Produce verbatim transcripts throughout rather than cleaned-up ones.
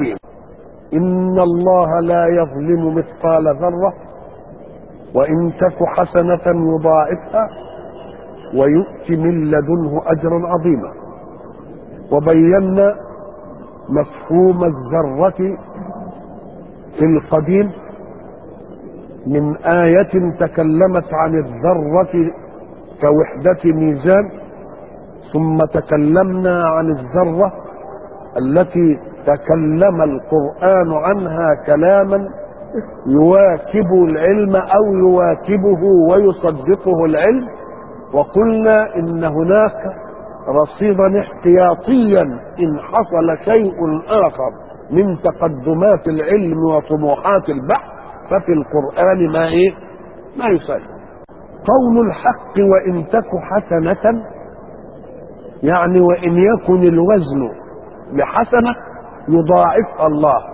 إن الله لا يظلم مثقال ذرة وإن تك حسنة يضاعفها ويؤتي من لدنه أجرا عظيما. وبينا مفهوم الذرة في القديم من آية تكلمت عن الذرة كوحدة ميزان، ثم تكلمنا عن الذرة التي تكلم القرآن عنها كلاما يواكب العلم أو يواكبه ويصدقه العلم، وقلنا إن هناك رصيدا احتياطيا إن حصل شيء آخر من تقدمات العلم وطموحات البحث ففي القرآن ما إيه؟ ما يصدق. قول الحق وإن تك حسنة يعني وإن يكن الوزن لحسنة يضاعفها الله.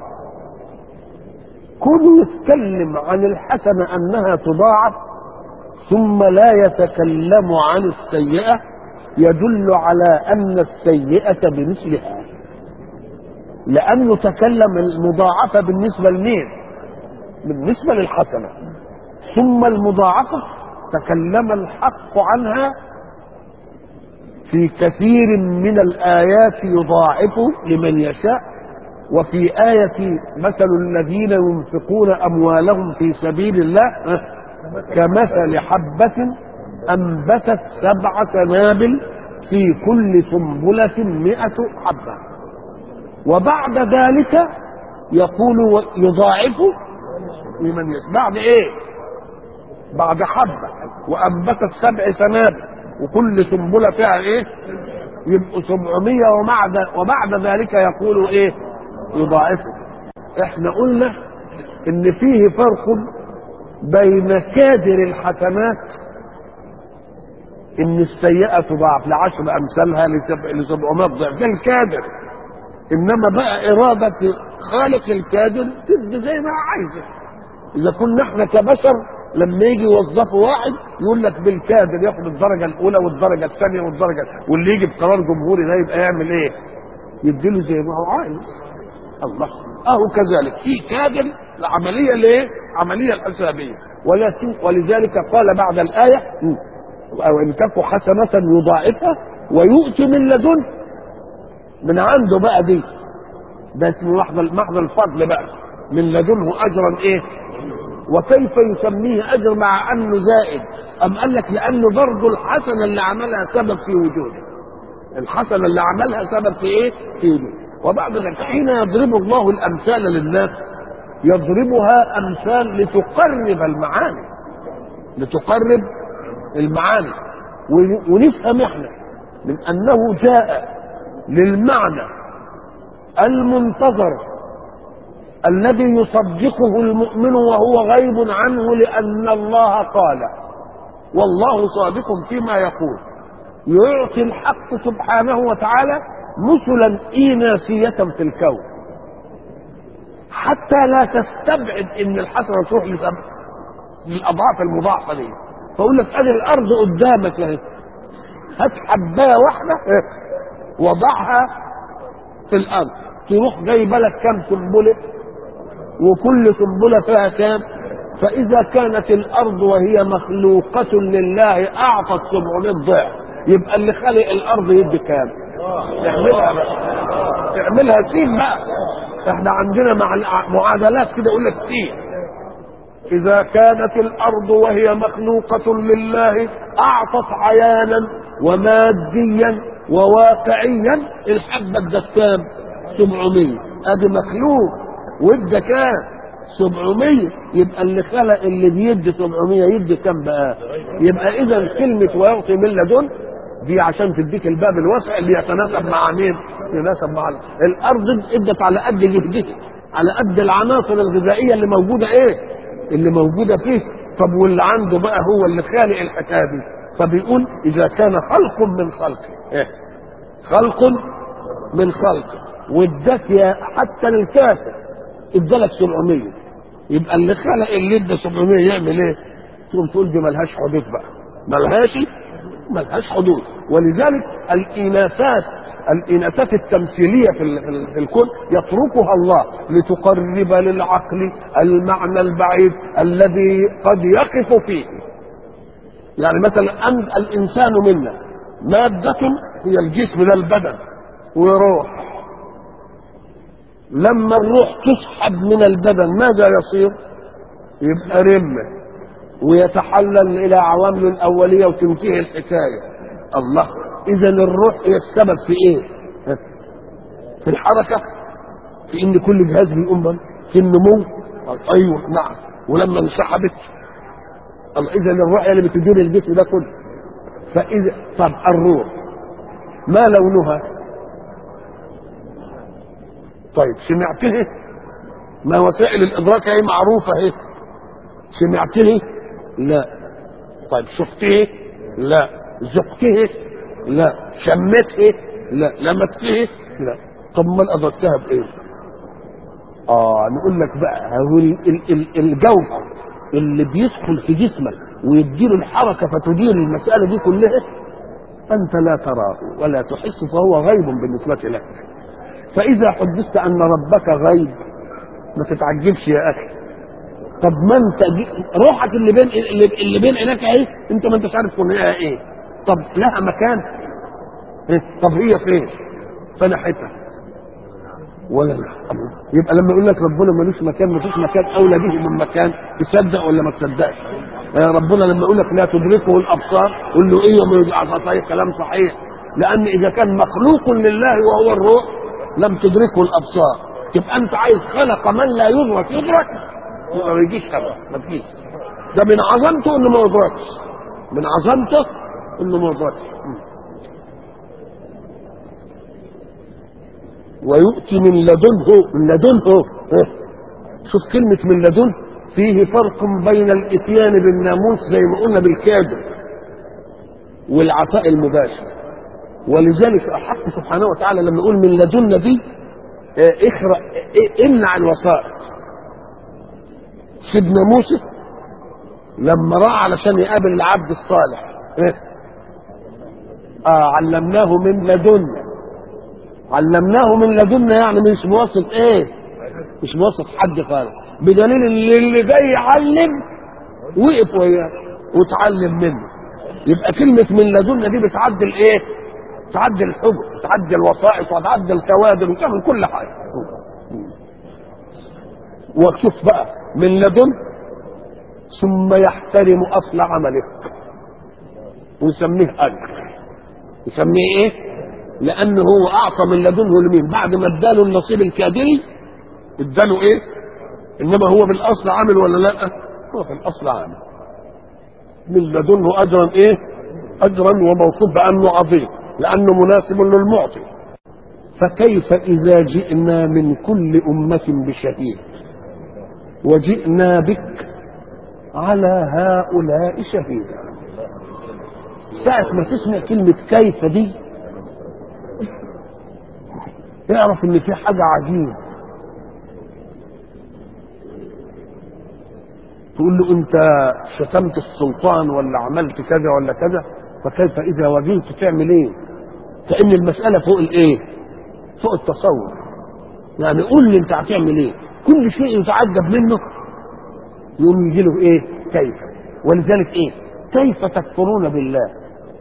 كل يتكلم عن الحسنة أنها تضاعف ثم لا يتكلم عن السيئة يدل على أن السيئة بمثلها، لأنه تكلم المضاعفة بالنسبة لمين؟ بالنسبة للحسنة. ثم المضاعفة تكلم الحق عنها في كثير من الآيات يضاعف لمن يشاء. وفي آية مثل الذين ينفقون أموالهم في سبيل الله كمثل حبة أنبتت سبع سنابل في كل سنبلة مئة حبة. وبعد ذلك يقول يضاعف لمن يشاء. بعد إيه؟ بعد حبة وأنبتت سبع سنابل وكل سنبلة فيها إيه؟ يبقوا سبعمية. وبعد وبعد ذلك يقول إيه؟ يضاعفه. إحنا قلنا إن فيه فرق بين كادر الحسنات إن السيئة تضاعف لعشر أمثالها لسبعمائة ضعف، ده الكادر. إنما بقى إرادة خالق الكادر تدي زي ما عايزة. إذا كنا إحنا كبشر لما يجي يوظفوا واحد يقول لك بالكادر ياخد الدرجة الأولى والدرجة الثانية والدرجة، واللي يجي بقرار جمهوري ده يبقى يعمل إيه؟ يديله زي ما هو عايز. الله أهو كذلك في كادر العملية ليه؟ عملية الحسابية. ولكن ولذلك قال بعد الآية أو إن تك حسنة يضاعفها ويؤتي من لدنه، من عنده بقى دي، ده اسمه محض محض الفضل بقى، من لدنه أجرا إيه؟ وكيف يسميه أجر مع أنه زائد؟ أم قال لك لأنه برضه الحسنة اللي عملها سبب في وجوده، الحسنة اللي عملها سبب في إيه؟ في وجوده. وبعد ذلك حين يضرب الله الأمثال للناس يضربها أمثال لتقرب المعاني، لتقرب المعاني. ونفهم احنا من أنه جاء للمعنى المنتظر الذي يصدقه المؤمن وهو غيب عنه، لأن الله قال والله صادق فيما يقول. يعطي الحق سبحانه وتعالى مثلا إيناسية في الكون حتى لا تستبعد ان الحسنة تروح للأضعاف المضاعفة دي. فأقول لك ادي الأرض قدامك اهي، هات حباية واحدة وضعها في الأرض تروح جايبه لك كام سنبلة، وكل سنبلة فيها كام. فإذا كانت الأرض وهي مخلوقة لله أعطت سبعمائة ضعف، يبقى اللي خلق الأرض يدي كام؟ اعملها بقى، اعملها سين بقى. احنا عندنا مع المعادلات كده يقول لك سين. إذا كانت الأرض وهي مخلوقة لله أعطت عيانا وماديا وواقعيا الحبة ده كام؟ سبعمية. ادي مخلوق وادى كام؟ سبعمية. يبقى اللي خلق اللي بيدي سبعمية يدي كام بقى؟ يبقى اذا كلمة ويعطي من لدن دي عشان تديك الباب الواسع اللي يتناسب مع مين؟ يتناسب مع الارض. ادت على قد جهدها، على قد العناصر الغذائية اللي موجودة ايه؟ اللي موجودة فيه. طب واللي عنده بقى هو اللي خالق الحكاية دي. فبيقول اذا كان خلق من خلقه ايه؟ خلق من خلقه واداك يا حتى للكافر ادالك سبعمية، يبقى اللي خلق اللي ادى سبعمية يعمل ايه؟ تقوم تقول دي ملهاش حدود بقى، ملهاش ملهاش حدود. ولذلك الإناثات الإناثات التمثيلية في في الكون يتركها الله لتقرب للعقل المعنى البعيد الذي قد يقف فيه. يعني مثلا أن الإنسان منا مادة هي الجسم ده البدن وروح. لما الروح تسحب من البدن ماذا يصير؟ يبقى رمة ويتحلل إلى عوامله الأولية وتنتهي الحكاية. الله، إذا الروح هي السبب في إيه؟ في الحركة، في إن كل جهاز بيقوم، في النمو. أيوه نعم. ولما انسحبت الله، إذا الروح هي اللي بتدير الجسم ده كله. فإذا طب الروح ما لونها؟ طيب سمعته؟ ما وسائل الإدراك هي معروفة اهي. سمعته؟ لا. طيب شفته؟ لا. ذقته؟ لا. شمته؟ لا. لمسته؟ لا. طب ما أدركتها بإيه؟ آه نقول لك بقى هو الجوهر اللي بيدخل في جسمك ويدير الحركة فتدير المسألة دي كلها أنت لا تراه ولا تحس، فهو غيب بالنسبة لك. فإذا حدثت أن ربك غيب ما تتعجبش يا أخي. طب ما أنت روحك اللي بين اللي بين عينك اهي، أنت ما أنتش عارف كونها إيه. طب لها مكان؟ إيه؟ طب هي فين؟ فنحتها ولا يبقى لما يقول لك ربنا ملوش مكان، مفيش مكان اولى به من مكان، تصدق ولا ما تصدقش؟ ربنا لما يقول لك لا تدركه الابصار قول له ايه؟ ما صحيح، كلام صحيح. لان اذا كان مخلوق لله وهو الروح لم تدركه الابصار، تبقى انت عايز خلق من لا يدرك يدرك، ما يجيش ابدا، ما تجيش. ده من عظمته انه ما يدركش، من عظمته انه ما يدركش. ويؤتي من لدنه، من لدنه شوف كلمة من لدنه، فيه فرق بين الاتيان بالناموس زي ما قلنا بالكادر والعطاء المباشر. ولذلك الحق سبحانه وتعالى لما يقول من لدنا دي اخرق امنع الوسائط. سيدنا موسى لما راح علشان يقابل العبد الصالح اه علمناه من لدنا. علمناه من لدنا يعني مش بواسطة ايه؟ مش بواسطة حد خالص، بدليل اللي, اللي جاي يعلم وقف وياه وتعلم منه. يبقى كلمة من لدنا دي بتعدل ايه؟ تعدل الحجر، تعدل الوسائط، وتعدل الكوادر، وتعمل كل حاجة. وشوف بقى من لدن ثم يحترم اصل عمله ويسميه اجر. يسميه ايه؟ لانه هو اعطى من لدنه لمين؟ بعد ما اداله النصيب الكادري اداله ايه؟ انما هو بالاصل عامل ولا لا؟ هو في الاصل عامل. من لدنه اجرا ايه؟ اجرا وموصوف بانه عظيم لانه مناسب للمعطي. فكيف اذا جئنا من كل امه بشهيد وجئنا بك على هؤلاء شهيدا. ساعة ما تسمع كلمة كيف دي اعرف ان في حاجة عجيبة. تقول له انت شتمت السلطان ولا عملت كذا ولا كذا، فكيف اذا واجهت تعمل ايه؟ كأن المسألة فوق الايه؟ فوق التصور. يعني قول لي انت هتعمل ايه؟ كل شيء يتعجب منه يقوم يجي له ايه؟ كيف. ولذلك ايه؟ كيف تكفرون بالله؟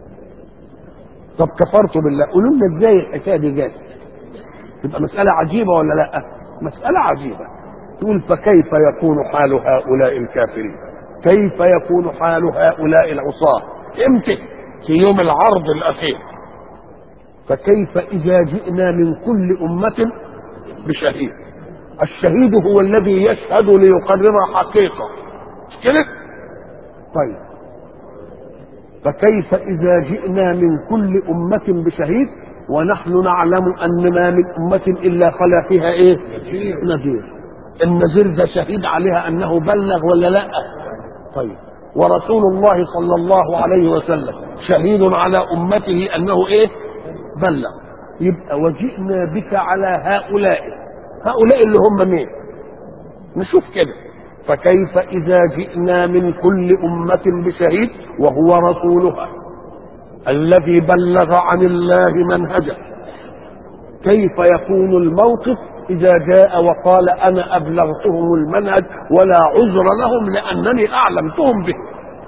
طب كفرتوا بالله، قولوا لنا ازاي الحكايه دي جت؟ تبقى مساله عجيبه ولا لا؟ مساله عجيبه. تقول فكيف يكون حال هؤلاء الكافرين؟ كيف يكون حال هؤلاء العصاة؟ امتى؟ في يوم العرض الاخير. فكيف اذا جئنا من كل امه بشهيد؟ الشهيد هو الذي يشهد ليقرر حقيقه، مش كده؟ طيب فكيف إذا جئنا من كل أمة بشهيد ونحن نعلم أن ما من أمة إلا خلا فيها إيه؟ نذير. النذير ده شهيد عليها أنه بلغ ولا لا؟ طيب ورسول الله صلى الله عليه وسلم شهيد على أمته أنه إيه؟ بلغ. يبقى وجئنا بك على هؤلاء. هؤلاء اللي هم مين؟ نشوف كده. فكيف إذا جئنا من كل أمة بشهيد وهو رسولها الذي بلغ عن الله منهجه، كيف يكون الموقف إذا جاء وقال أنا أبلغتهم المنهج ولا عذر لهم لأنني أعلمتهم به؟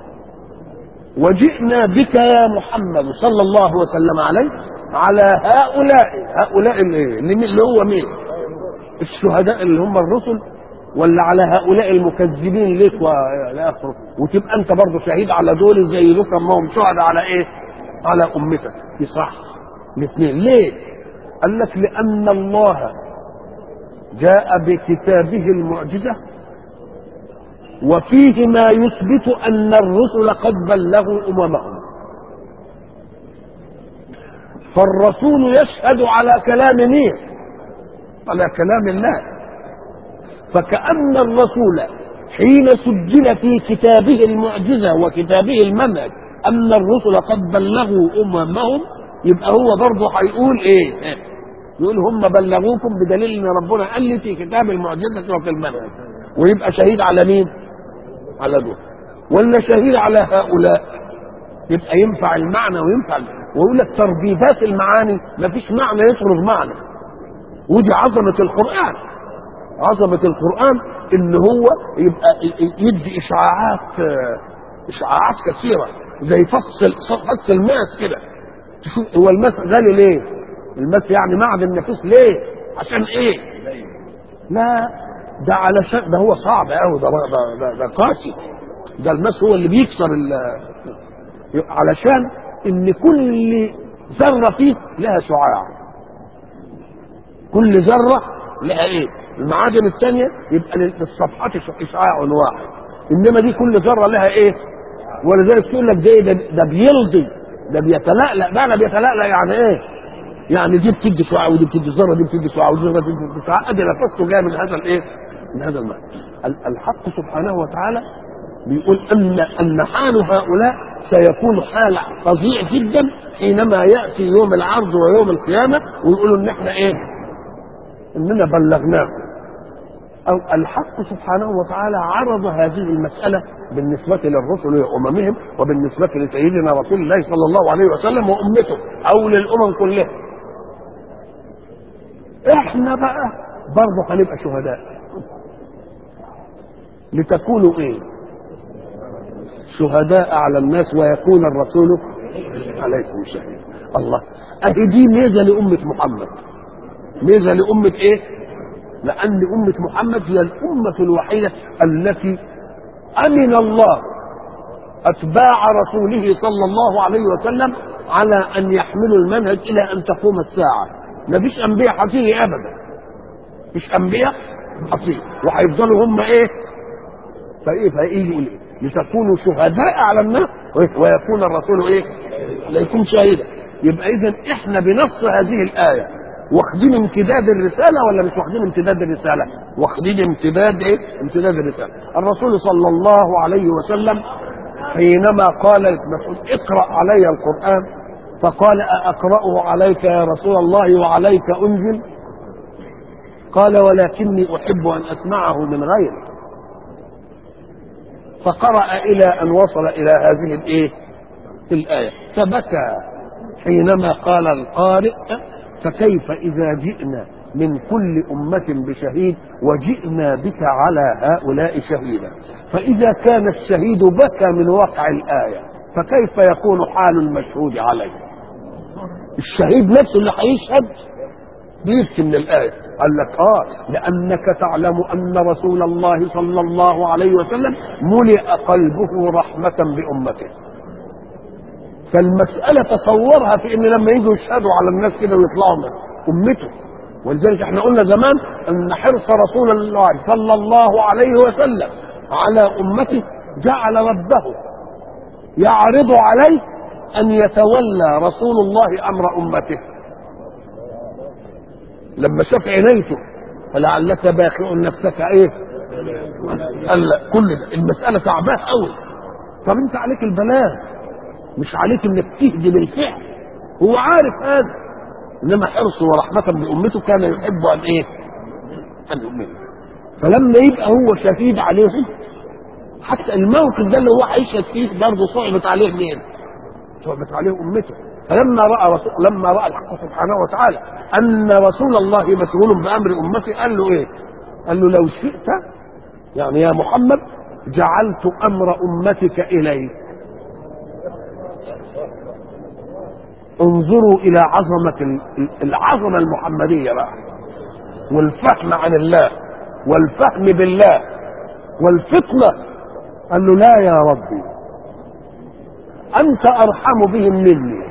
وجئنا بك يا محمد صلى الله وسلم عليه على هؤلاء هؤلاء اللي هو مين؟ الشهداء اللي هم الرسل، ولا على هؤلاء المكذبين ليك والى اخره، وتبقى انت برضه شهيد على دول زي ذكر ما هم شهداء على ايه؟ على امتك. يصح الاثنين. ليه؟ قال لك لان الله جاء بكتابه المعجزه وفيه ما يثبت ان الرسل قد بلغوا اممهم، فالرسول يشهد على كلام مين؟ على كلام الله. فكأن الرسول حين سجل في كتابه المعجزة وكتابه المنهج أن الرسل قد بلغوا أممهم، يبقى هو برضه هيقول إيه؟ يقول هم بلغوكم بدليل أن ربنا قال لي في كتاب المعجزة وفي المنهج، ويبقى شهيد على مين؟ على دول. ولا شهيد على هؤلاء؟ يبقى ينفع المعنى وينفع، ويقول لك ترديدات المعاني ما فيش معنى يطرد معنى، ودي عظمة القرآن. عظمة القرآن ان هو يبقى يدي اشعاعات اشعاعات كثيرة زي فصل فصل الماس كده. تشوف هو الماس غالي ليه؟ الماس يعني معدن نفيس ليه؟ عشان ايه؟ لا ده علشان ده هو صعب قوي، ده ده, ده, ده قاسي، ده الماس هو اللي بيكسر علشان ان كل ذرة فيه لها شعاع، كل ذرة لها ايه؟ المعادن الثانية يبقى للصفحات اشعاع واحد، انما دي كل ذرة لها ايه؟ ولذلك تقول لك ده ده بيلضي، ده بيتلألأ. معنى بيتلألأ يعني ايه؟ يعني دي بتدي شعاع ودي بتدي ذرة، دي بتدي شعاع ودي بتدي شعاع، ادي نفسه جاي من هذا الايه؟ من هذا المعنى. الحق سبحانه وتعالى بيقول ان ان حال هؤلاء سيكون حال فظيع جدا حينما ياتي يوم العرض ويوم القيامه ويقولوا ان احنا ايه؟ اننا بلغناكم. او الحق سبحانه وتعالى عرض هذه المساله بالنسبه للرسل واممهم وبالنسبه لسيدنا رسول الله صلى الله عليه وسلم وامته او للامم كلها. احنا بقى برضه هنبقى شهداء، لتكونوا ايه؟ شهداء على الناس ويكون الرسول عليكم شهيدا. الله، اهي دي ميزه لامه محمد. ميزه لامه ايه؟ لان امه محمد هي الامه الوحيده التي امن الله اتباع رسوله صلى الله عليه وسلم على ان يحملوا المنهج الى ان تقوم الساعه. ما فيش انبياء هتيجي ابدا، مش انبياء هتيجي وهيفضلوا هم ايه؟ فايه فايه يقول ايه؟ لتكونوا شهداء على الناس ويكون الرسول ايه؟ لا يكون شهيدا. يبقى اذا احنا بنص هذه الايه واخدين امتداد الرساله ولا مش واخدين امتداد الرساله؟ واخدين امتداد ايه؟ امتداد الرساله. الرسول صلى الله عليه وسلم حينما قال للمسعود اقرا علي القران فقال اقراه عليك يا رسول الله وعليك انزل؟ قال ولكني احب ان اسمعه من غيري. فقرأ إلى أن وصل إلى هذه الإيه؟ الآية، فبكى حينما قال القارئ فكيف إذا جئنا من كل أمة بشهيد وجئنا بك على هؤلاء شهيدا. فإذا كان الشهيد بكى من واقع الآية فكيف يكون حال المشهود عليه؟ الشهيد نفسه اللي هيشهد بيبكي من الآية. قال لك اه لانك تعلم ان رسول الله صلى الله عليه وسلم ملئ قلبه رحمه بامته. فالمساله تصورها في ان لما يجوا يشهدوا على الناس كده ويطلعوا من امته. ولذلك احنا قلنا زمان ان حرص رسول الله صلى الله عليه وسلم على امته جعل ربه يعرض عليه ان يتولى رسول الله امر امته. لما شاف عنايته فلعلك باخع نفسك ايه؟ قال لا، كل ده المساله تعباه قوي. طب انت عليك البلاغ، مش عليك انك تهدي بالفعل. هو عارف هذا، انما حرصه ورحمه بامته كان يحب ان ايه؟ ان يؤمن. فلما يبقى هو شهيد عليهم، حتى الموقف ده اللي هو هيشهد فيه برضه صعبت عليه مين؟ ثعبت عليه امته. فلما راى رسول لما راى الحق سبحانه وتعالى ان رسول الله مسؤول بامر امته قال له ايه؟ قال له لو شئت يعني يا محمد جعلت امر امتك اليك. انظروا الى عظمه العظمه المحمديه بقى، والفهم عن الله والفهم بالله والفطنه. قال له لا يا ربي انت ارحم بهم مني.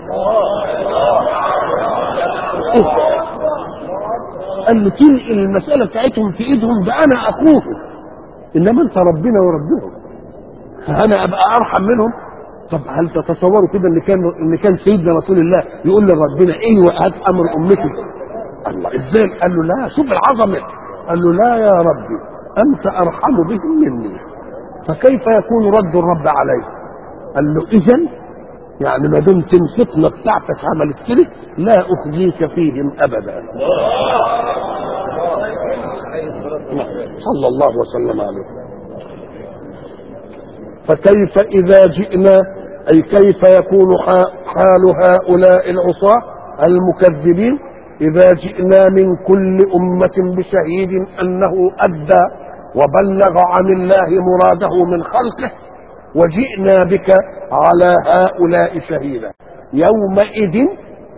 إيه؟ قال له تنقل المساله بتاعتهم في ايدهم، ده انا اخوهم، انما انت ربنا وربهم، فانا ابقى ارحم منهم. طب هل تتصوروا كده ان كان ان كان سيدنا رسول الله يقول لربنا ايوه هات امر امتي؟ الله ازاي؟ قال له لا، شوف العظمه. قال له لا يا ربي انت ارحم بهم مني، فكيف يكون رد الرب عليه؟ قال له اذا يعني ما دمت الفتنه بتاعتك عملت كده لا اخزيك فيهم ابدا. صلى الله وسلم عليه. فكيف اذا جئنا، اي كيف يكون حال هؤلاء العصاة المكذبين اذا جئنا من كل امة بشهيد انه ادى وبلغ عن الله مراده من خلقه، وجئنا بك على هؤلاء شهيدا. يومئذ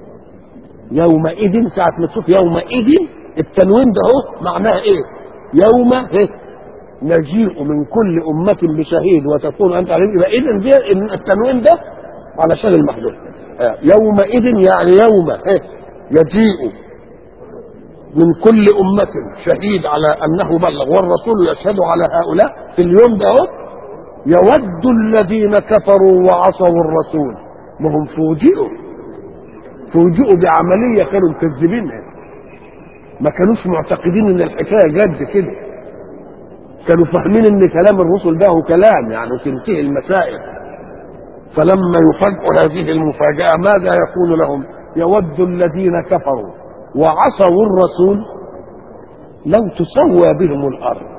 يومئذ ساعة ما تشوف يومئذ التنوين ده هو معناه ايه؟ يوم نجيء من كل أمة بشهيد وتكون أنت عليهم. يبقى إذن دي التنوين ده علشان المحدود. يومئذ يعني يوم يجيء من كل أمة شهيد على أنه بلغ والرسول يشهد على هؤلاء. في اليوم ده هو يود الذين كفروا وعصوا الرسول، ما هم فوجئوا فوجئوا بعملية كانوا مكذبينها، ما كانوش معتقدين ان الحكاية جد كده، كانوا فاهمين ان كلام الرسل ده هو كلام يعني وتنتهي المسائل. فلما يفاجئوا هذه المفاجأة ماذا يقول لهم؟ يود الذين كفروا وعصوا الرسول لو تسوى بهم الأرض.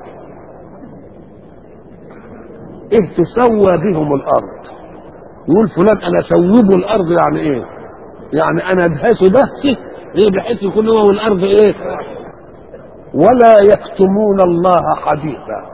إيه تسوى بهم الأرض؟ يقول فلان أنا سويه الأرض يعني إيه؟ يعني أنا ادهسه دهسه إيه بحيث يكون هو والأرض إيه؟ ولا يكتمون الله حديثا.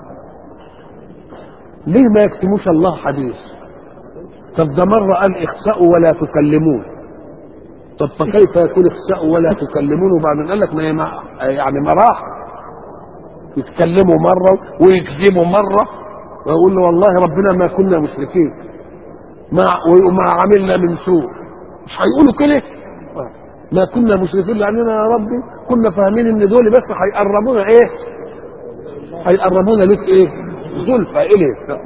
ليه ما يكتموش الله حديث؟ طب ده مرة قال اخسأوا ولا تكلمون، طب فكيف يكون اخسأوا ولا تكلمون وبعدين قال لك ما يعني مراح يتكلموا مرة ويكذبوا مرة ويقول له والله ربنا ما كنا مشركين ما وما عملنا من سوء، مش هيقولوا كده ما كنا مشركين لأننا يا ربي كنا فاهمين ان دول بس هيقربونا ايه؟ هيقربونا لك ايه؟ زلفى اليه.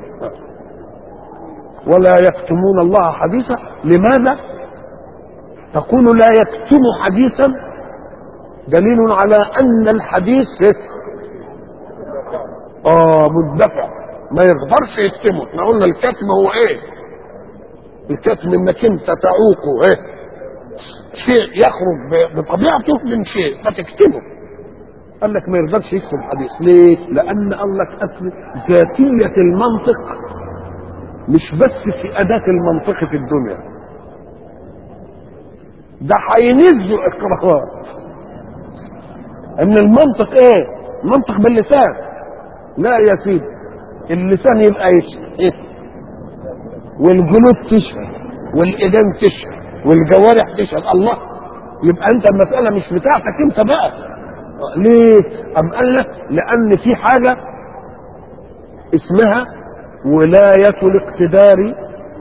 ولا يكتمون الله حديثا. لماذا تقول لا يكتم حديثا؟ دليل على ان الحديث اه مندفع ما يقدرش يكتمه. احنا قلنا الكتم هو ايه؟ الكتم انك انت تعوقه ايه؟ شيء يخرج بطبيعته من شيء فتكتمه. قال لك ما يقدرش يكتم حديث. ليه؟ لان قال لك اصل ذاتيه المنطق مش بس في اداه المنطق في الدنيا، ده هينزوا اقرارات ان المنطق ايه؟ منطق باللسان. لا يا سيدي، اللسان يبقى يشهد إيه؟ والجلود تشهد والايدين تشهد والجوارح تشهد. الله، يبقى انت المساله مش بتاعتك انت بقى. ليه؟ ام قال لك لان في حاجه اسمها ولايه الاقتدار.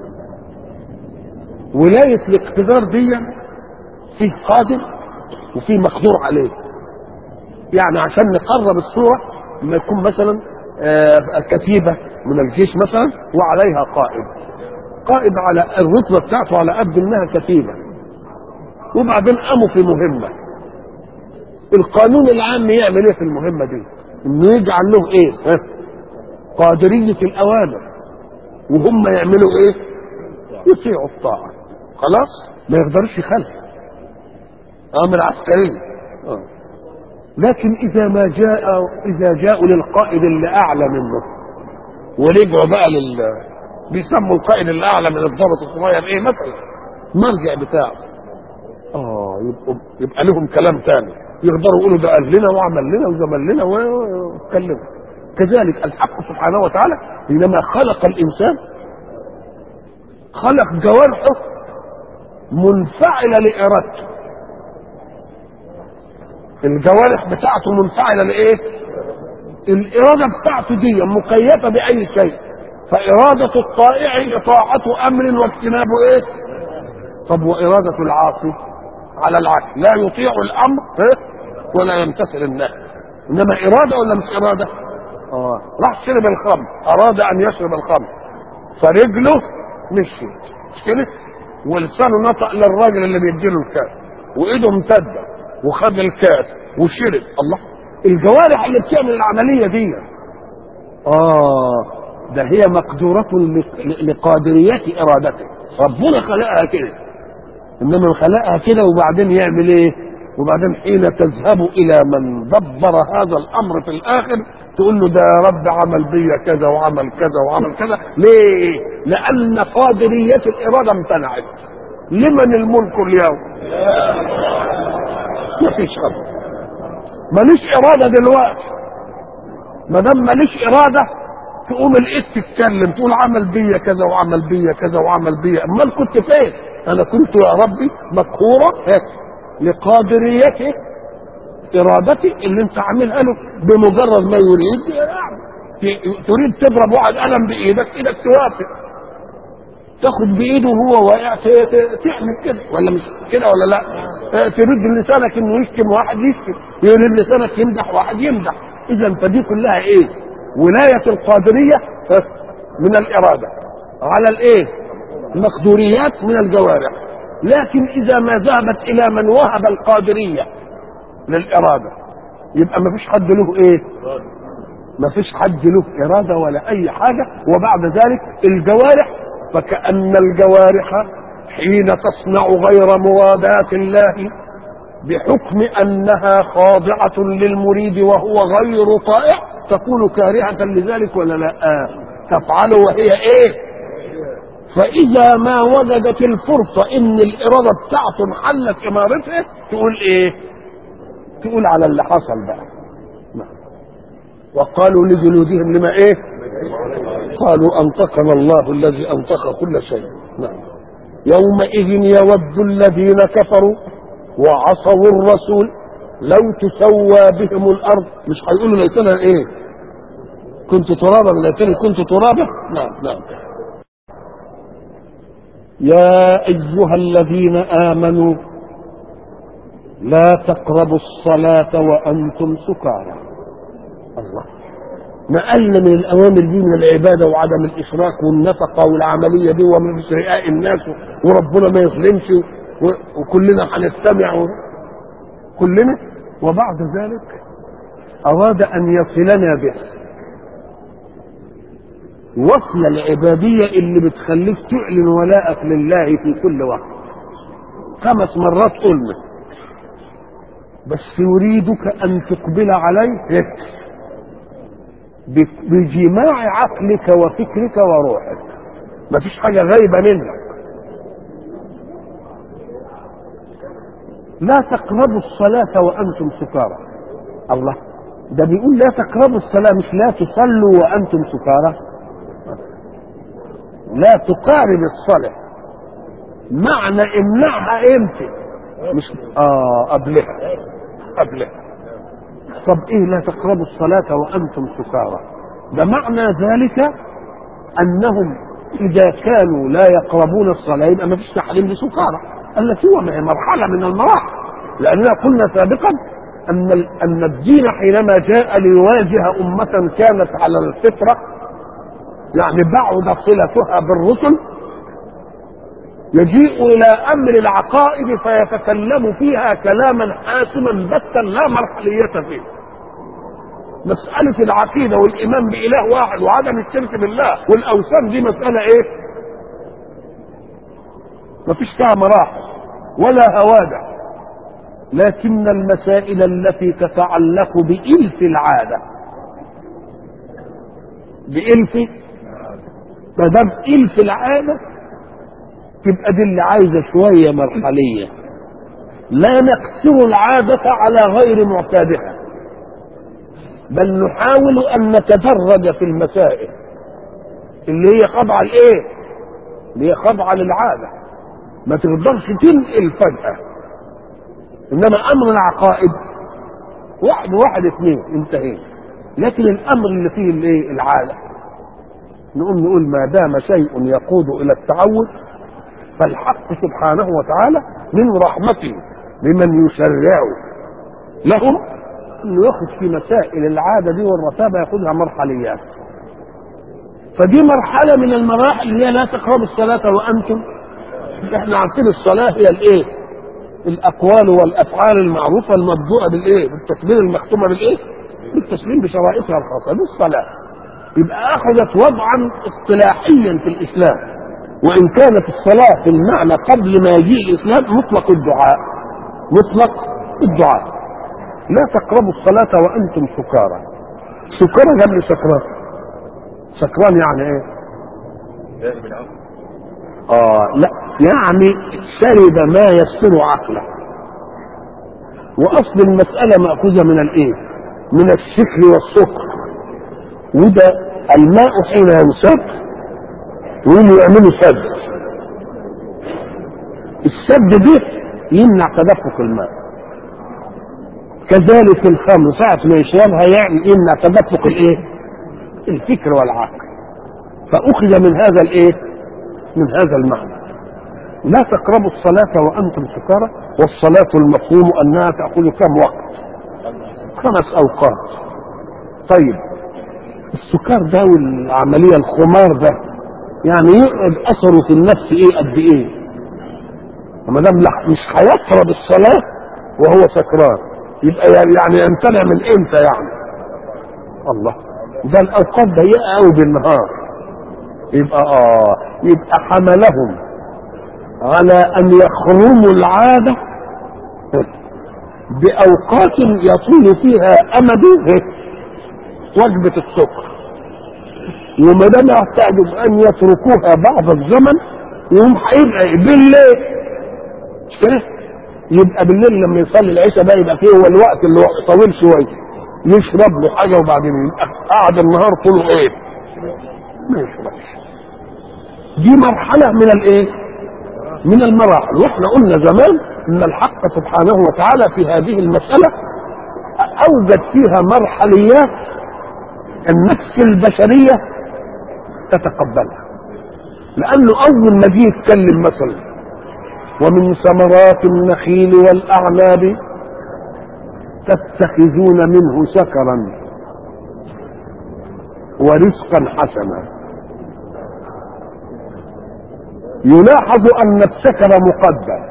ولايه الاقتدار دي في قادر وفي مقدور عليه. يعني عشان نقرب الصوره لما يكون مثلا كتيبه من الجيش مثلا وعليها قائد، قائد على الرتبه بتاعته على قد انها كتيبه، وبعدين قاموا في مهمه. القانون العام يعمل ايه في المهمه دي؟ انه يجعل له ايه؟ ها؟ قادريه الاوامر، وهم يعملوا ايه؟ يطيعوا الطاعه. خلاص ما يقدرش يخالف امر عسكري. آه. لكن اذا ما جاء اذا جاءوا للقائد اللي اعلى منه ورجعوا بقى لل بيسموا القائد اللي اعلى من الضابط الصغير ايه مثلا، مرجع بتاعه. اه يبقى, يبقى لهم كلام تاني، يقدروا يقولوا ده قال لنا وعمل لنا وزمل لنا واتكلموا. كذلك الحق سبحانه وتعالى حينما خلق الانسان خلق جوارحه منفعله لارادته. الجوارح بتاعته منفعله لايه؟ الاراده بتاعته دي مكيفه باي شيء، فاراده الطائع اطاعه امر واجتنابه ايه؟ طب واراده العاصي على العكس، لا يطيع الامر ولا يمتثل النهي. انما اراده ولا مش اراده؟ اه راح شرب الخمر، اراد ان يشرب الخمر فرجله مشيت مش كده، ولسانه نطق للراجل اللي بيديله الكاس، وايده امتده وخد الكاس وشرب. الله، الجوارح اللي بتعمل العمليه دي اه ده هي مقدوره لقادريات ارادته، ربنا خلقها كده. انما خلقها كده وبعدين يعمل ايه؟ وبعدين حين تذهب الى من دبر هذا الامر في الاخر تقول له ده يا رب عمل بيا كذا وعمل كذا وعمل كذا. ليه؟ لان قادريه الاراده امتنعت. لمن الملك اليوم؟ ما فيش رب، ماليش اراده دلوقتي. ما دام ماليش اراده تقوم الايد تتكلم تقول عمل بيا كذا وعمل بيا كذا وعمل بيا. امال كنت فين؟ انا كنت يا ربي مقهوره لقادريته ارادتي اللي انت عاملها له. بمجرد ما يريد يعني تريد تضرب واحد قلم بايدك، ايدك توافق، تاخد بايده وهو واقع تعمل كده ولا مش كده ولا لا؟ تريد لسانك انه يشتم واحد يشتم، يريد لسانك يمدح واحد يمدح. اذا فدي كلها ايه؟ ولايه القادريه من الاراده على الايه؟ المقدوريات من الجوارح. لكن اذا ما ذهبت الى من وهب القادريه للاراده يبقى ما فيش حد له ايه؟ ما فيش حد له اراده ولا اي حاجه. وبعد ذلك الجوارح فكأن الجوارح حين تصنع غير مرادات الله بحكم انها خاضعه للمريد وهو غير طائع تكون كارهه لذلك ولا لا؟ آه. تفعل وهي ايه؟ فاذا ما وجدت الفرصه ان الاراده بتاعته محلت امارته تقول ايه؟ تقول على اللي حصل بقى. وقالوا لجلودهم لما ايه؟ قالوا انطقنا الله الذي انطق كل شيء. نعم. يومئذ يود الذين كفروا وعصوا الرسول لو تسوى بهم الارض. مش هيقولوا ليتنا ايه؟ كنت ترابا، ليتني كنت ترابا. نعم نعم. يا ايها الذين امنوا لا تقربوا الصلاة وانتم سكارى. الله، نقلنا من الاوامر دي من العباده وعدم الاشراك والنفقه والعمليه دي ومن رئاء الناس وربنا ما يظلمش وكلنا هنستمع كلنا. وبعد ذلك اراد ان يصلنا به وصل العباديه اللي بتخليك تعلن ولاءك لله في كل وقت. خمس مرات قلنا بس يريدك ان تقبل عليه بجماع عقلك وفكرك وروحك، ما فيش حاجة غايبة منك. لا تقربوا الصلاة وأنتم سكارى. الله، ده بيقول لا تقربوا الصلاة مش لا تصلوا وأنتم سكارى. لا تقارب الصلاة، معنى امنعها امتى؟ مش اه قبلها قبلها. طب ايه لا تقربوا الصلاة وانتم سكارى؟ ده معنى ذلك انهم اذا كانوا لا يقربون الصلاة يبقى ما فيش تحريم لسكارى. التي هو مرحلة من المراحل، لاننا قلنا سابقا ان ان الدين حينما جاء ليواجه امة كانت على الفطرة يعني بعد صلتها بالرسل يجيء الى امر العقائد فيتكلم فيها كلاما حاسما بتا لا مرحلية فيه. مسألة العقيدة والإيمان بإله واحد وعدم الشرك بالله والأوثان دي مسألة إيه؟ مفيش فيها مراحل ولا هوادة، لكن المسائل التي تتعلق بإلف العادة بإلف ما دام إلف العادة تبقى دي اللي عايزه شويه مرحليه، لا نقصر العاده على غير معتادها، بل نحاول ان نتدرج في المسائل اللي هي خاضعه لايه؟ اللي هي خاضعه للعاده، ما تقدرش تنقل فجاه. انما امر العقائد واحد واحد اثنين انتهينا. لكن الامر اللي فيه الايه؟ العاده، نقوم نقول ما دام شيء يقود الى التعود، فالحق سبحانه وتعالى من رحمته بمن يشرع لهم انه ياخذ في مسائل العاده دي والرتابه ياخذها مرحليات. فدي مرحله من المراحل اللي هي لا تقربوا الصلاه وانتم، احنا عارفين الصلاه هي الايه؟ الاقوال والافعال المعروفه المبدوءه بالايه؟ بالتكبير المختومه بالايه؟ بالتسليم بشرائطها الخاصه بالصلاه. يبقى اخذت وضعا اصطلاحيا في الاسلام، وان كانت الصلاه في المعنى قبل ما يجيء الاسلام مطلق الدعاء، مطلق الدعاء. لا تقربوا الصلاه وانتم سكارى. سكارى جنب سكران. سكران يعني ايه؟ اه لا، يعني شرب ما يسر عقله. واصل المساله ماخوذه من الايه؟ من السكر والسكر. وده الماء حين ينسب يقوموا يعملوا سد. السد ده يمنع تدفق الماء. كذلك الخمر ساعة ما يشربها يعني يمنع تدفق الايه؟ الفكر والعقل. فأخذ من هذا الايه؟ من هذا المعنى. لا تقربوا الصلاة وأنتم سكارى، والصلاة المفهوم أنها تأخذ كم وقت؟ خمس أوقات. طيب السكر ده والعملية الخمار ده يعني يقعد أثره في النفس إيه قد إيه؟ وما دام مش هيقرب الصلاة وهو سكران يبقى يعني يمتنع من إمتى يعني؟ الله، ده الأوقات ضيقة أوي بالنهار. يبقى آه يبقى حملهم على أن يخرموا العادة بأوقات يطول فيها أمد وجبة السكر، وما دام يحتاجوا أن يتركوها بعض الزمن يوم هيبقى بالليل كده. يبقى بالليل لما يصلي العشاء بقى يبقى فيه هو الوقت اللي طويل شويه، يشرب له حاجه وبعدين قعد النهار كله ايه؟ ما يشربش. دي مرحله من الايه؟ من المراحل. واحنا قلنا زمان ان الحق سبحانه وتعالى في هذه المساله اوجد فيها مرحليات النفس البشريه تتقبلها. لانه اول ما جه يتكلم مثلا ومن ثمرات النخيل والاعناب تتخذون منه سكرا ورزقا حسنا، يلاحظ ان السكر مقدر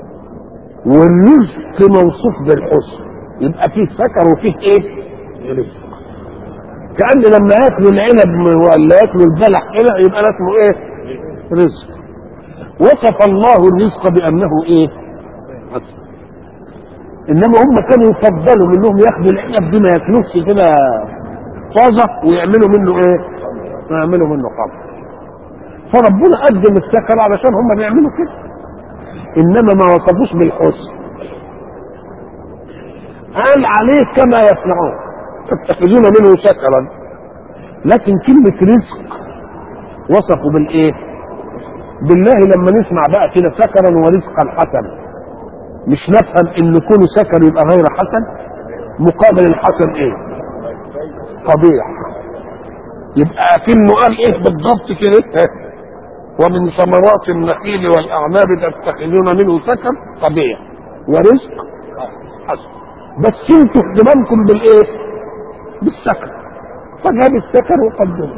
والرزق موصوف بالحسن. يبقى فيه سكر وفيه ايه؟ رزق. كأن لما ياكلوا العنب ولا ياكلوا البلح كده يبقى اسمه ايه؟ رزق. وصف الله الرزق بانه ايه؟ حسن. انما هم كانوا يفضلوا منهم ياخدوا العنب دي ما ياكلوش كده طازه ويعملوا منه ايه؟ ويعملوا منه خمر. فربنا قدم السكر علشان هم بيعملوا كده، انما ما وصفوش بالحسن. قال عليه كما يصنعون تتخذون منه سكرا، لكن كلمه رزق وصفوا بالايه؟ بالله لما نسمع بقى كده سكرا ورزقا حسنا مش نفهم ان كونه سكر يبقى غير حسن. مقابل الحسن ايه؟ قبيح. يبقى كأنه قال ايه بالضبط كده؟ ومن ثمرات النخيل والاعناب تتخذون منه سكر قبيح ورزق حسن. بس انتوا اهتمامكم بالايه؟ بالسكر، فجاب السكر وقدمه.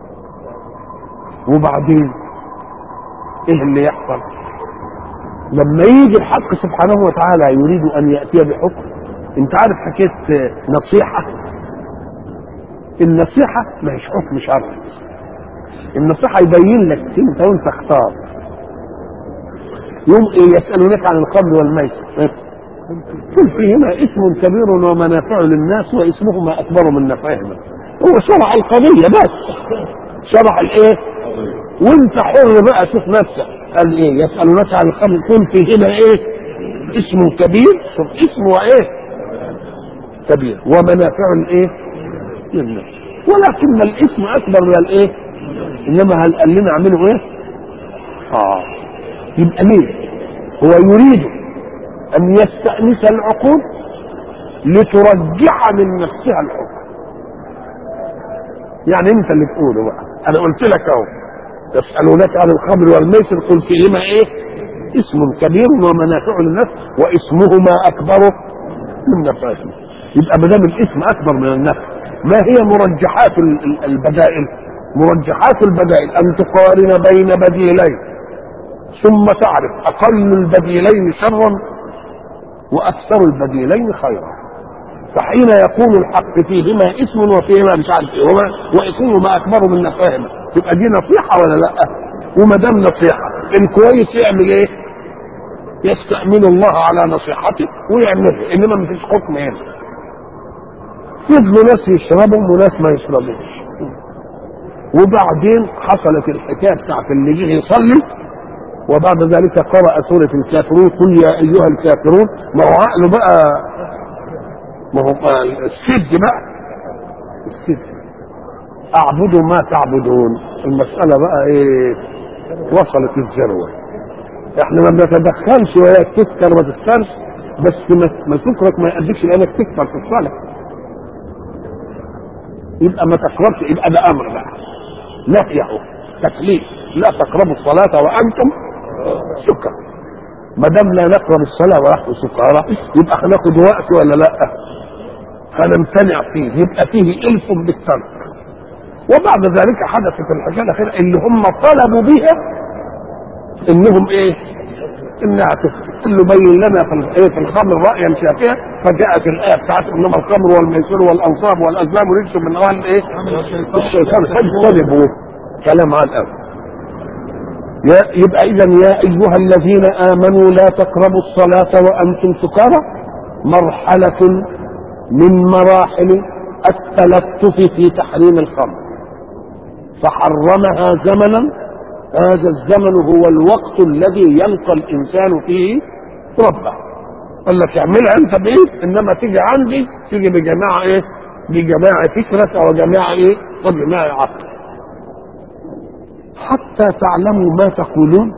وبعدين ايه اللي يحصل لما يجي الحق سبحانه وتعالى يريد ان ياتي بحكم؟ انت عارف حكايه نصيحه؟ النصيحه ما هيش حكم شرعي. النصيحه يبين لك انت وانت اختار. يوم ايه؟ يسالونك عن الخمر والميسر قل فيهما اسم كبير ومنافع للناس واسمهما اكبر من نفعهما. هو شرع القضيه بس، شرع الايه؟ وانت حر بقى شوف نفسك قال ايه؟ يسألونك عن الخمر قل فيهما ايه؟ اسم كبير، شوف اسمه ايه؟ كبير ومنافع الايه؟ للناس، ولكن الاسم اكبر من الايه؟ انما هل قال لنا اعملوا ايه؟ اه يبقى ليه؟ هو يريد ان يستأنس العقول لترجع من نفسها الحكم. يعني انت اللي تقوله بقى، انا قلت لك اهو يسألونك عن الخمر والميسر قل فيهما ايه؟ اسم كبير ومنافع للناس واسمهما اكبر من نفعهما. يبقى ما دام الاسم اكبر من النفع، ما هي مرجحات البدائل؟ مرجحات البدائل ان تقارن بين بديلين ثم تعرف اقل البديلين شرا واكثر البديلين خيرا. فحين يكون الحق فيهما اسم وفيهما مش عارف ايه واسمهما اكبر من نفعهما، تبقى دي نصيحه ولا لا؟ وما دام نصيحه الكويس يعمل ايه؟ يستأمن الله على نصيحته ويعمله، انما مفيش حكم هنا. فضلوا ناس يشربوا وناس ما يشربوش، وبعدين حصلت الحكايه بتاعت اللي جه يصلي وبعد ذلك قرأ سورة الكافرون قل يا ايها الكافرون. ما هو عقله بقى، ما هو السد بقى، السد اعبدوا ما تعبدون. المسألة بقى ايه؟ وصلت الذروة. احنا ما بنتدخلش وهي تسكر ما تسكرش، بس ما سكرك ما يقدرش لانك تكفر في الصلاة، يبقى ما تقربش، يبقى ده امر بقى نهيه تكليف، لا تقربوا الصلاة وانتم سكر. ما دام لا نقرب الصلاة ونحن سكارى يبقى هناخد وقت ولا لا؟ هنمتنع فيه، يبقى فيه الف بالترك. وبعد ذلك حدثت الحكايه الاخيره اللي هم طلبوا بها انهم ايه؟ انها تفتي. قال له بين لنا في في الخمر رايا شافيا، فجاءت الايه بتاعت انما الخمر والميسر والانصاب والازلام رجس من اوان ايه؟ الشيطان فاجتنبوا. كلام على الاول. يبقى اذا يا ايها الذين امنوا لا تقربوا الصلاه وانتم سكارى مرحله من مراحل التلطف في تحريم الخمر، فحرمها زمنا. هذا الزمن هو الوقت الذي يلقى الانسان فيه ربه. قال لك اعملها انت بايه، انما تيجي عندي تيجي بجماعه ايه؟ بجماعه فكره وجماعه ايه؟ وجماعه عقل. حتى تعلموا ما تقولون.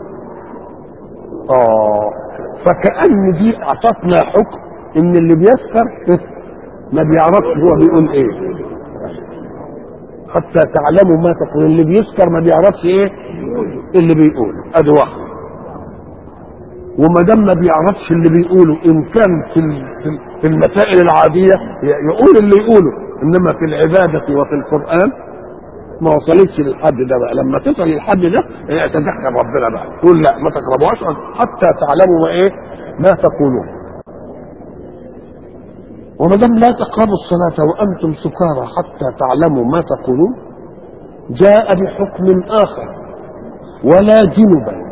اه فكأن دي اعطتنا حكم ان اللي بيسكر ما بيعرفش هو بيقول ايه. حتى تعلموا ما تقول، اللي بيسكر ما بيعرفش ايه اللي بيقوله، ادي واحد. وما دام ما بيعرفش اللي بيقوله، ان كان في في المسائل العاديه يقول اللي يقوله، انما في العباده وفي القران ما وصلتش للحد ده. بقى لما تصل للحد ده يتدخل ربنا بقى يقول لا ما تقربوهاش حتى تعلموا ما ايه ما تقولون. وما دام لا تقربوا الصلاة وأنتم سكارى حتى تعلموا ما تقولون، جاء بحكم آخر ولا جنبا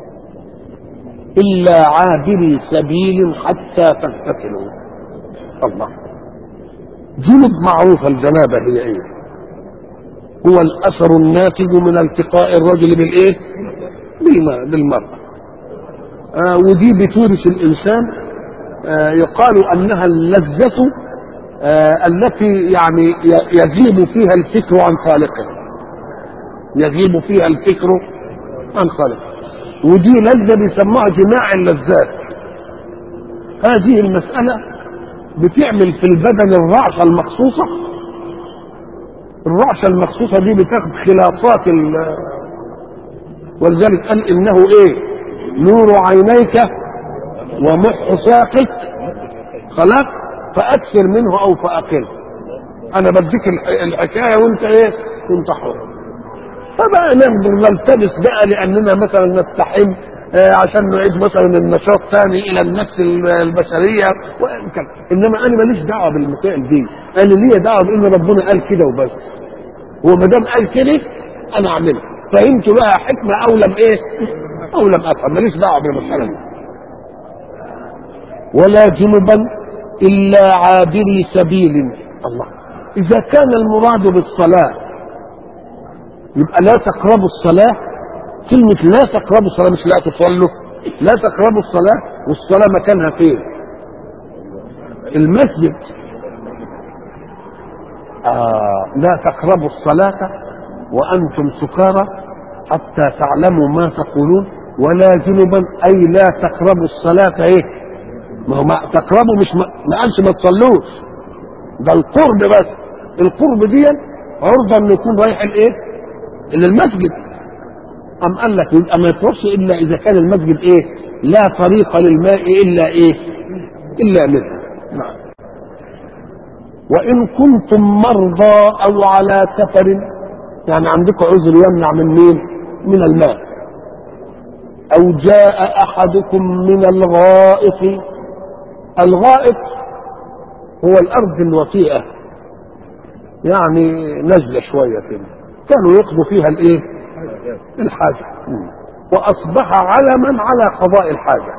إلا عابري سبيل حتى تغتسلوا. الله. جنب معروف الجنابة هي إيه؟ هو الأثر الناتج من التقاء الرجل بالإيه؟ بالمرأة. آه ودي بتورث الإنسان. آه يقال انها اللذة آه التي يعني يغيب فيها الفكر عن خالقه، يغيب فيها الفكر عن خالقه. ودي لذة بيسموها جماع اللذات. هذه المسألة بتعمل في البدن الرعشة المخصوصة. الرعشة المخصوصة دي بتاخد خلاصات ال... ولذلك قال انه ايه؟ نور عينيك ومح ساقك خلاص فاكثر منه او فاقل. انا بديك الحكايه وانت ايه؟ وانت حر. فبقى نلتبس بقى لاننا مثلا نستحم آه عشان نعيد مثلا النشاط ثاني الى النفس البشريه وكذا. انما انا ماليش دعوه بالمسائل دي، انا ليا دعوه بان ربنا قال كده وبس. هو ما دام قال كده انا اعملها. فهمت بقى حكمه او لم ايه؟ او لم افهم، ماليش دعوه بالمساله دي. ولا جنبا إلا عابري سبيل. الله. إذا كان المراد بالصلاة يبقى لا تقربوا الصلاة كلمة لا تقربوا الصلاة مش لا تصلوا، لا تقربوا الصلاة، والصلاة مكانها فين؟ المسجد. آه لا تقربوا الصلاة وأنتم سكارى حتى تعلموا ما تقولون ولا جنبا، أي لا تقربوا الصلاة إيه؟ ما هو ما تقربوا مش ما, ما قالش ما تصلوش، ده القرب بس. القرب دي عرضة إنه يكون رايح الإيه؟ إلى المسجد. أم قال لك يبقى ما يطرش إلا إذا كان المسجد إيه؟ لا طريق للماء إلا إيه؟ إلا منه. نعم. وإن كنتم مرضى أو على سفر، يعني عندكم عذر يمنع من مين؟ من الماء. أو جاء أحدكم من الغائط. الغائط هو الأرض الوطيئة، يعني نزلة شوية كده، كانوا يقضوا فيها الإيه؟ الحاجة. وأصبح علما على قضاء الحاجة.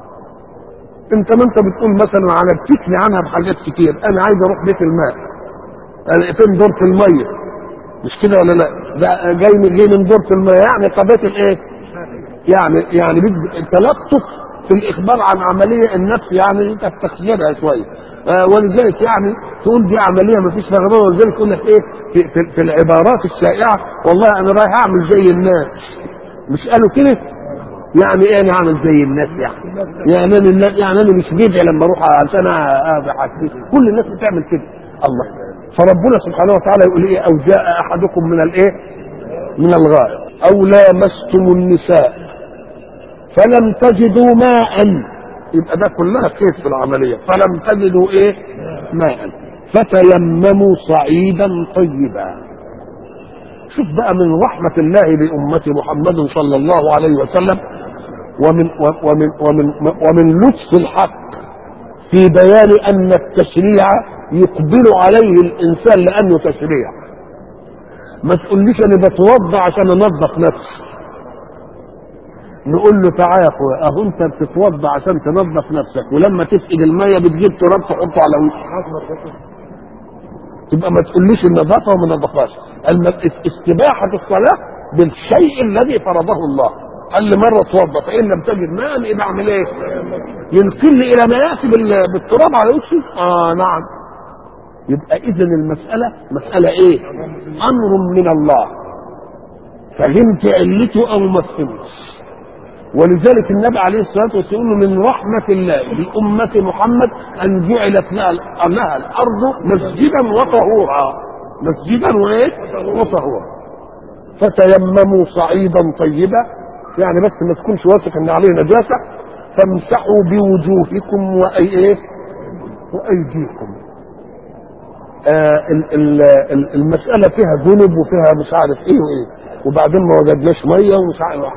انت ما انت بتقول مثلا على بتكني عنها بحاجات كتير، انا عايز اروح بيت الماء، انا فين دورة المية، مش كده ولا لا؟ ده جاي من جاي من دورة المية، يعني قضيت الايه؟ يعني يعني تلطف في الاخبار عن عملية النفس، يعني انت تستخدمها شوية. آه ولذلك يعني تقول دي عملية ما فيش فيها غبار، ولذلك يقول لك ايه في, في, في العبارات الشائعة، والله انا رايح اعمل زي الناس، مش قالوا كده؟ يعني ايه انا اعمل زي الناس؟ يعني يعني انا يعني انا مش بدعي لما اروح عشان اذبح، كل الناس بتعمل كده. الله. فربنا سبحانه وتعالى يقول ايه؟ او جاء احدكم من الايه؟ من الغائط او لامستم النساء فلم تجدوا ماء، يبقى ده كلها كيس في العمليه. فلم تجدوا ايه؟ ماء فتيمموا صعيدا طيبا. شوف بقى من رحمة الله بأمة محمد صلى الله عليه وسلم، ومن ومن ومن ومن لطف الحق في بيان أن التشريع يقبل عليه الإنسان لأنه تشريع. ما تقوليش أنا بتوضع عشان أنظف نفسي، نقول له تعالى يا أخويا، أهو أنت بتتوضع عشان تنظف نفسك، ولما تفقد المية بتجيب تراب تحطه على وشك، تبقى ما تقوليش النظافة وما نظفهاش. استباحة الصلاة بالشيء الذي فرضه الله. قال لي مرة توضى فإن لم تجد ماء يبقى أعمل إيه؟ ينقل إلى ما يأتي بالتراب على وشه؟ آه نعم. يبقى إذن المسألة مسألة إيه؟ أمر من الله، فهمت علته أو ما فهمتش. ولذلك النبي عليه الصلاة والسلام من رحمة الله بأمة محمد أن جعلت لها الأرض مسجدا وطهورا، مسجدا وإيه؟ وطهورا. فتيمموا صعيدا طيبا، يعني بس ما تكونش واثق ان عليه نجاسة، فامسحوا بوجوهكم وإيه؟ وأيديكم. آه ال ال ال المسألة فيها ذنب وفيها مش عارف ايه وايه، وبعدين ما وجدناش مية ومش عارف.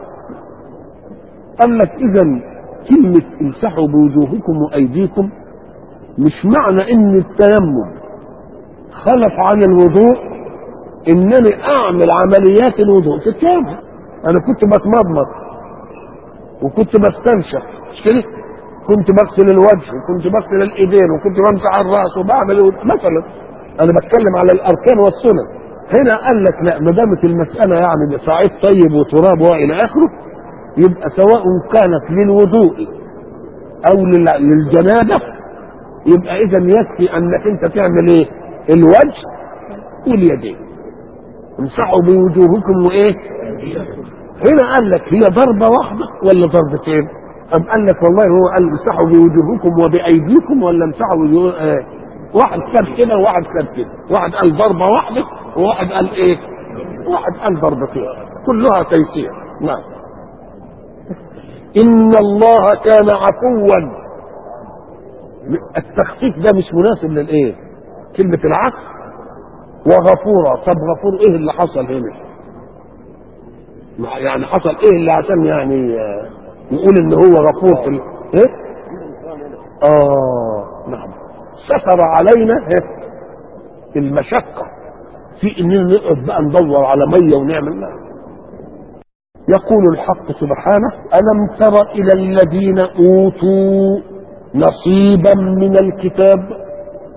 قال لك اذا كلمة امسحوا بوجوهكم وايديكم مش معنى ان التيمم خلف عن الوضوء انني اعمل عمليات الوضوء تتابع. انا كنت بتمضمض وكنت بستنشق مش كده، كنت بغسل الوجه وكنت بغسل الايدين وكنت بمسح الراس وبعمل مثلا، انا بتكلم على الاركان والسنن. هنا قال لك لا، ما دامت المساله يعني صعيد طيب وتراب والى اخره، يبقى سواء كانت للوضوء او للجنابه، يبقى اذا يكفي انك انت تعمل ايه؟ الوجه واليدين. امسحوا بوجوهكم وايه؟ هنا قال لك هي ضربه واحده ولا ضربتين؟ ام قال لك والله هو قال امسحوا بوجوهكم وبايديكم، ولا امسحوا بوجوه آه. واحد كان كده وواحد كان كده، واحد قال ضربه واحده وواحد قال ايه؟ واحد قال ضربتين، كلها تيسير. نعم. ان الله كان عفوا. التخفيف ده مش مناسب للايه؟ كلمه العفو. وغفورا. طب غفور ايه اللي حصل هنا؟ يعني حصل ايه اللي عشان يعني نقول ان هو غفور في ال... ايه؟ اه نعم، ستر علينا ايه؟ المشقه في اننا نقعد بقى ندور على ميه ونعمل لا. يقول الحق سبحانه: الم تر الى الذين اوتوا نصيبا من الكتاب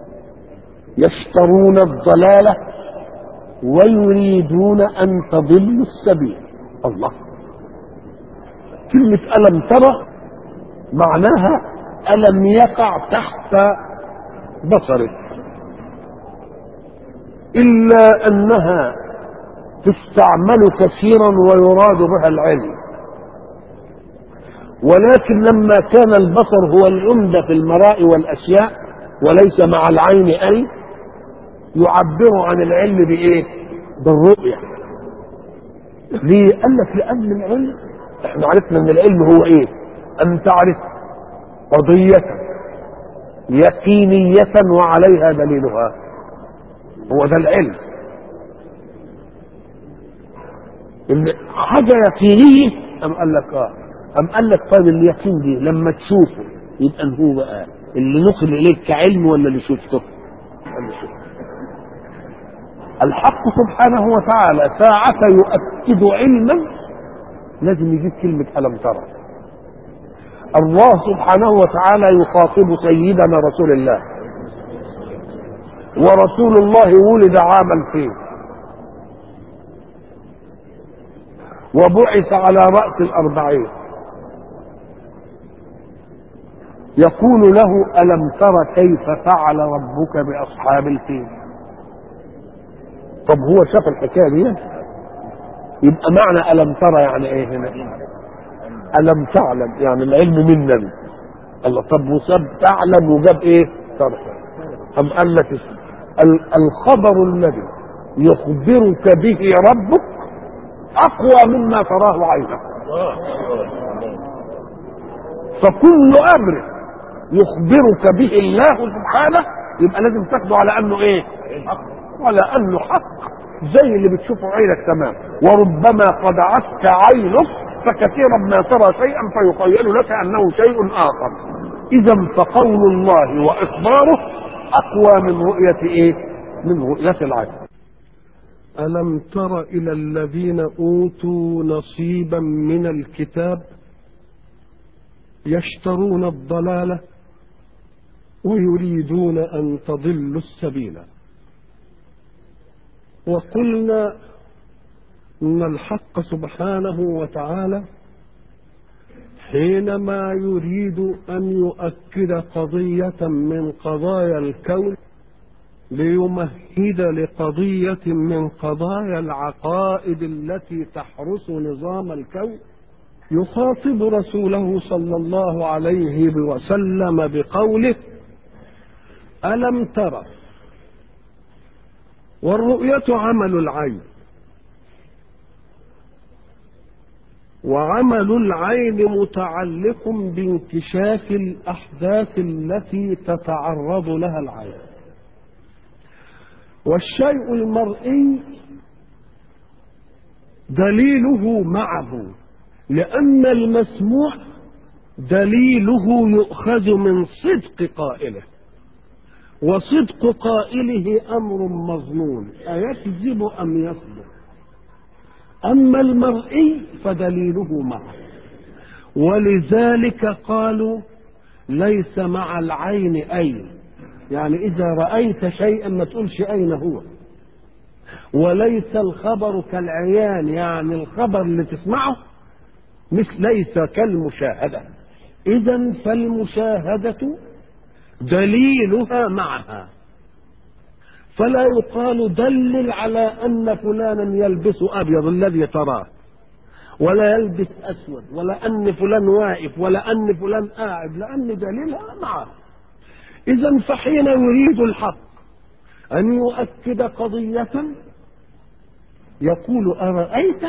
يشترون الضلاله ويريدون ان تضلوا السبيل. الله، كلمة ألم ترى معناها ألم يقع تحت بصرك، إلا أنها تستعمل كثيرا ويراد بها العلم، ولكن لما كان البصر هو العمدة في المراء والأشياء وليس مع العين أي يعبر عن العلم بإيه؟ بالرؤية. ليه؟ قال لك لأن العلم احنا عرفنا ان العلم هو ايه؟ أن تعرف قضية يقينية وعليها دليلها، هو ده العلم. ان حاجة يقينية أم قال لك اه أم قال لك طيب اليقين دي لما تشوفه يبقى هو بقى اللي نقل إليك كعلم ولا اللي شفته؟ اللي شفته. الحق سبحانه وتعالى ساعة يؤكد علما لازم يجيب كلمة ألم ترى. الله سبحانه وتعالى يخاطب سيدنا رسول الله، ورسول الله ولد عام الفيل وبعث على رأس الأربعين، يقول له ألم تر كيف فعل ربك بأصحاب الفيل؟ طب هو شاف الحكاية دي؟ يبقى معنى ألم ترى يعني ايه هنا؟ ألم تعلم يعني العلم منا. الله طب وساب تعلم وجاب ايه؟ ترى. أم قال لك الخبر الذي يخبرك به ربك أقوى مما تراه عينك، فكل أمر يخبرك به الله سبحانه يبقى لازم تاخده على أنه ايه؟ على أنه حق زي اللي بتشوفه عينك تمام. وربما خدعتك عينك فكثيرا ما ترى شيئا فيخيل لك أنه شيء آخر. إذا فقول الله وإخباره أقوى من رؤية إيه؟ من رؤية العين. ألم تر إلى الذين أوتوا نصيبا من الكتاب يشترون الضلالة ويريدون أن تضلوا السبيل. وقلنا إن الحق سبحانه وتعالى حينما يريد أن يؤكد قضية من قضايا الكون ليمهد لقضية من قضايا العقائد التي تحرس نظام الكون يخاطب رسوله صلى الله عليه وسلم بقوله ألم ترى. والرؤية عمل العين، وعمل العين متعلق بانكشاف الأحداث التي تتعرض لها العين. والشيء المرئي دليله معه، لأن المسموع دليله يؤخذ من صدق قائله، وصدق قائله أمر مظنون أيكذب أم يصدق. أما المرئي فدليله معه، ولذلك قالوا ليس مع العين أين، يعني إذا رأيت شيئا ما تقولش أين هو. وليس الخبر كالعيان، يعني الخبر اللي تسمعه مش ليس كالمشاهدة. إذن فالمشاهدة دليلها معها، فلا يقال دلل على أن فلانا يلبس أبيض الذي تراه، ولا يلبس أسود، ولا أن فلان واقف، ولا أن فلان قاعد، لأن دليلها معه. إذن فحين يريد الحق أن يؤكد قضية يقول أرأيت.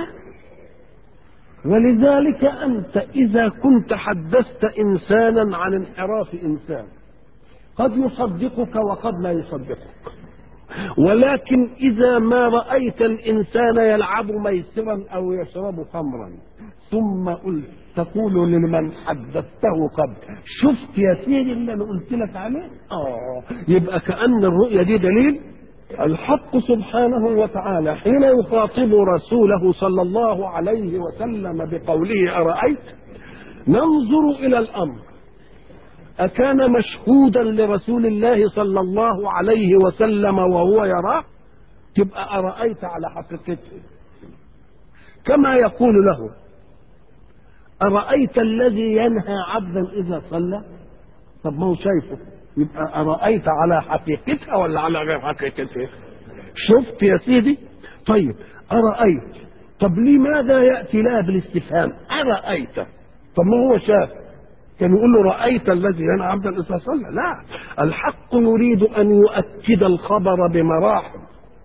ولذلك أنت إذا كنت حدثت إنسانا عن انحراف إنسان قد يصدقك وقد لا يصدقك، ولكن إذا ما رأيت الإنسان يلعب ميسرا أو يشرب خمرا ثم قلت تقول لمن حدثته قبل شفت يا سيدي اللي أنا قلت لك عليه، آه يبقى كأن الرؤية دي دليل. الحق سبحانه وتعالى حين يخاطب رسوله صلى الله عليه وسلم بقوله أرأيت ننظر إلى الأمر أكان مشهودا لرسول الله صلى الله عليه وسلم وهو يراه؟ تبقى أرأيت على حقيقته، كما يقول له أرأيت الذي ينهى عبدا إذا صلى؟ طب ما هو شايفه، يبقى أرأيت على حقيقتها ولا على غير حقيقتها؟ شفت يا سيدي؟ طيب أرأيت، طب لماذا يأتي لها بالاستفهام أرأيت؟ طب ما هو شاف، كان يقول له رأيت الذي ينهى عبدا إذا صلى؟ لا، الحق يريد أن يؤكد الخبر بمراحل،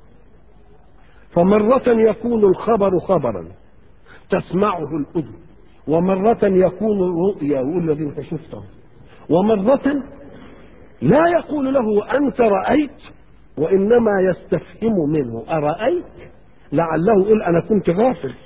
فمرة يكون الخبر خبرا تسمعه الأذن، ومرة يكون الرؤيا يقول الذي انت شفته، ومرة لا يقول له أنت رأيت، وإنما يستفهم منه أرأيت، لعله يقول أنا كنت غافل،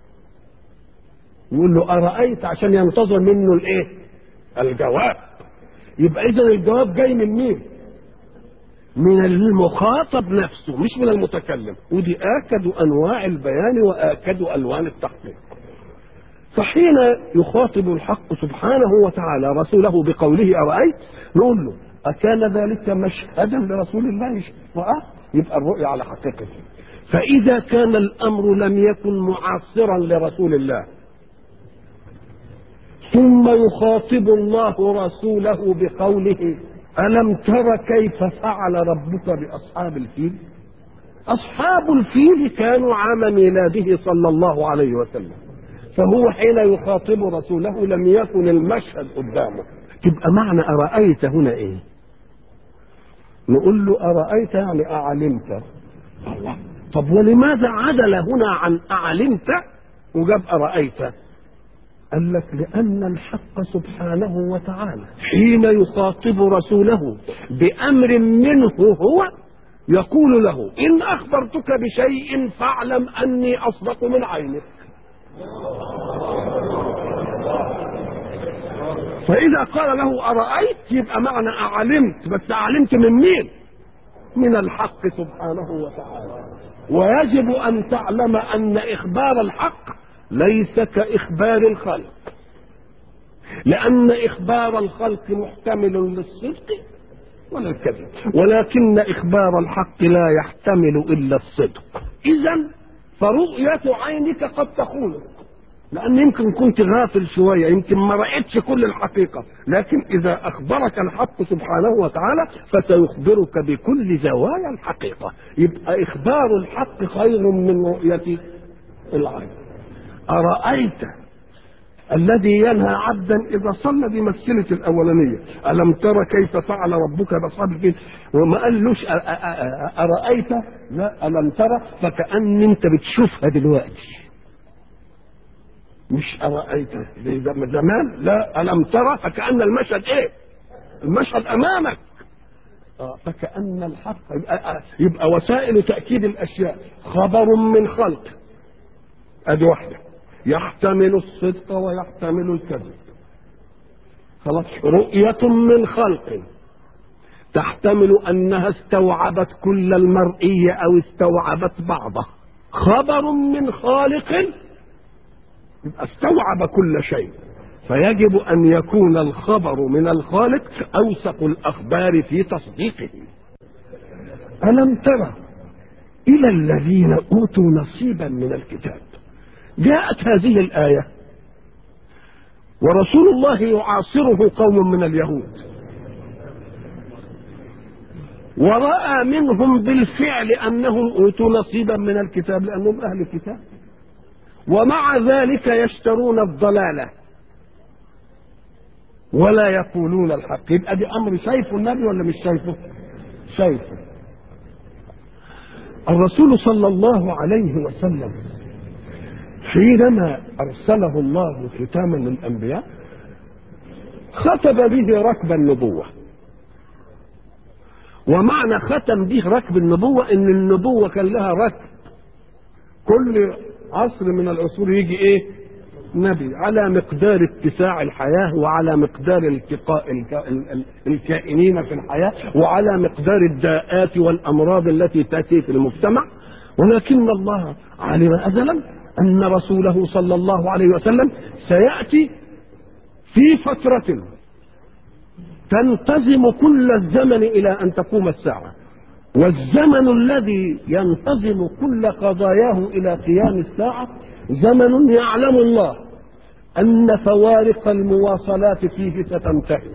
يقول له أرأيت عشان ينتظر منه الإيه؟ الجواب. يبقى إذن الجواب جاي من مين؟ من المخاطب نفسه مش من المتكلم، ودي آكد أنواع البيان وآكد ألوان التحقيق. فحين يخاطب الحق سبحانه وتعالى رسوله بقوله أرأيت، نقول له أكان ذلك مشهدا لرسول الله رأى؟ يبقى الرؤيا على حقيقته. فإذا كان الأمر لم يكن معاصرا لرسول الله، ثم يخاطب الله رسوله بقوله ألم تر كيف فعل ربك بأصحاب الفيل؟ أصحاب الفيل كانوا عام ميلاده صلى الله عليه وسلم، فهو حين يخاطب رسوله لم يكن المشهد قدامه. تبقى معنى أرأيت هنا إيه؟ نقول له أرأيت يعني أعلمت. الله، طب ولماذا عدل هنا عن أعلمت وجاب أرأيت؟ قال لك لأن الحق سبحانه وتعالى حين يخاطب رسوله بأمر منه هو يقول له إن أخبرتك بشيء فاعلم أني أصدق من عينك. فإذا قال له أرأيت يبقى معنى أعلمت، بس أعلمت من مين؟ من الحق سبحانه وتعالى. ويجب أن تعلم أن إخبار الحق ليس كإخبار الخلق، لأن إخبار الخلق محتمل للصدق ولا الكذب، ولكن إخبار الحق لا يحتمل إلا الصدق. إذن فرؤية عينك قد تخونك، لأن يمكن كنت غافل شوية، يمكن ما رأيتش كل الحقيقة، لكن إذا أخبرك الحق سبحانه وتعالى فسيخبرك بكل زوايا الحقيقة. يبقى إخبار الحق خير من رؤية العين. أرأيت الذي ينهى عبدا إذا صلى، دي مسألة الأولانية. ألم ترى كيف فعل ربك بأصحاب الفيل؟ وما قالوش أرأيت، لا، ألم ترى، فكأن أنت بتشوفها دلوقتي، مش أرأيت زمان، لا، ألم ترى فكأن المشهد إيه؟ المشهد أمامك. آه فكأن الحق يبقى, يبقى وسائل تأكيد الأشياء خبر من خلق، أدي واحدة، يحتمل الصدق ويحتمل الكذب. خلاص، رؤية من خلق تحتمل أنها استوعبت كل المرئي أو استوعبت بعضه. خبر من خالق يبقى استوعب كل شيء، فيجب أن يكون الخبر من الخالق أوثق الأخبار في تصديقه. ألم ترى إلى الذين أوتوا نصيبا من الكتاب؟ جاءت هذه الآية ورسول الله يعاصره قوم من اليهود، ورأى منهم بالفعل أنهم أوتوا نصيبا من الكتاب لأنهم أهل الكتاب، ومع ذلك يشترون الضلالة ولا يقولون الحق. يبقى دي أمر شايفه النبي ولا مش شايفه؟ شايفه. الرسول صلى الله عليه وسلم حينما أرسله الله ختاما للأنبياء ختم به ركب النبوة. ومعنى ختم به ركب النبوة إن النبوة كان لها ركب، كل عصر من العصور يجي إيه؟ نبي، على مقدار اتساع الحياة وعلى مقدار التقاء الكائنين في الحياة وعلى مقدار الداءات والأمراض التي تأتي في المجتمع. ولكن الله علم أزلا أن رسوله صلى الله عليه وسلم سيأتي في فترة تنتظم كل الزمن إلى أن تقوم الساعة، والزمن الذي ينتظم كل قضاياه إلى قيام الساعة زمن يعلم الله أن فوارق المواصلات فيه ستنتهي،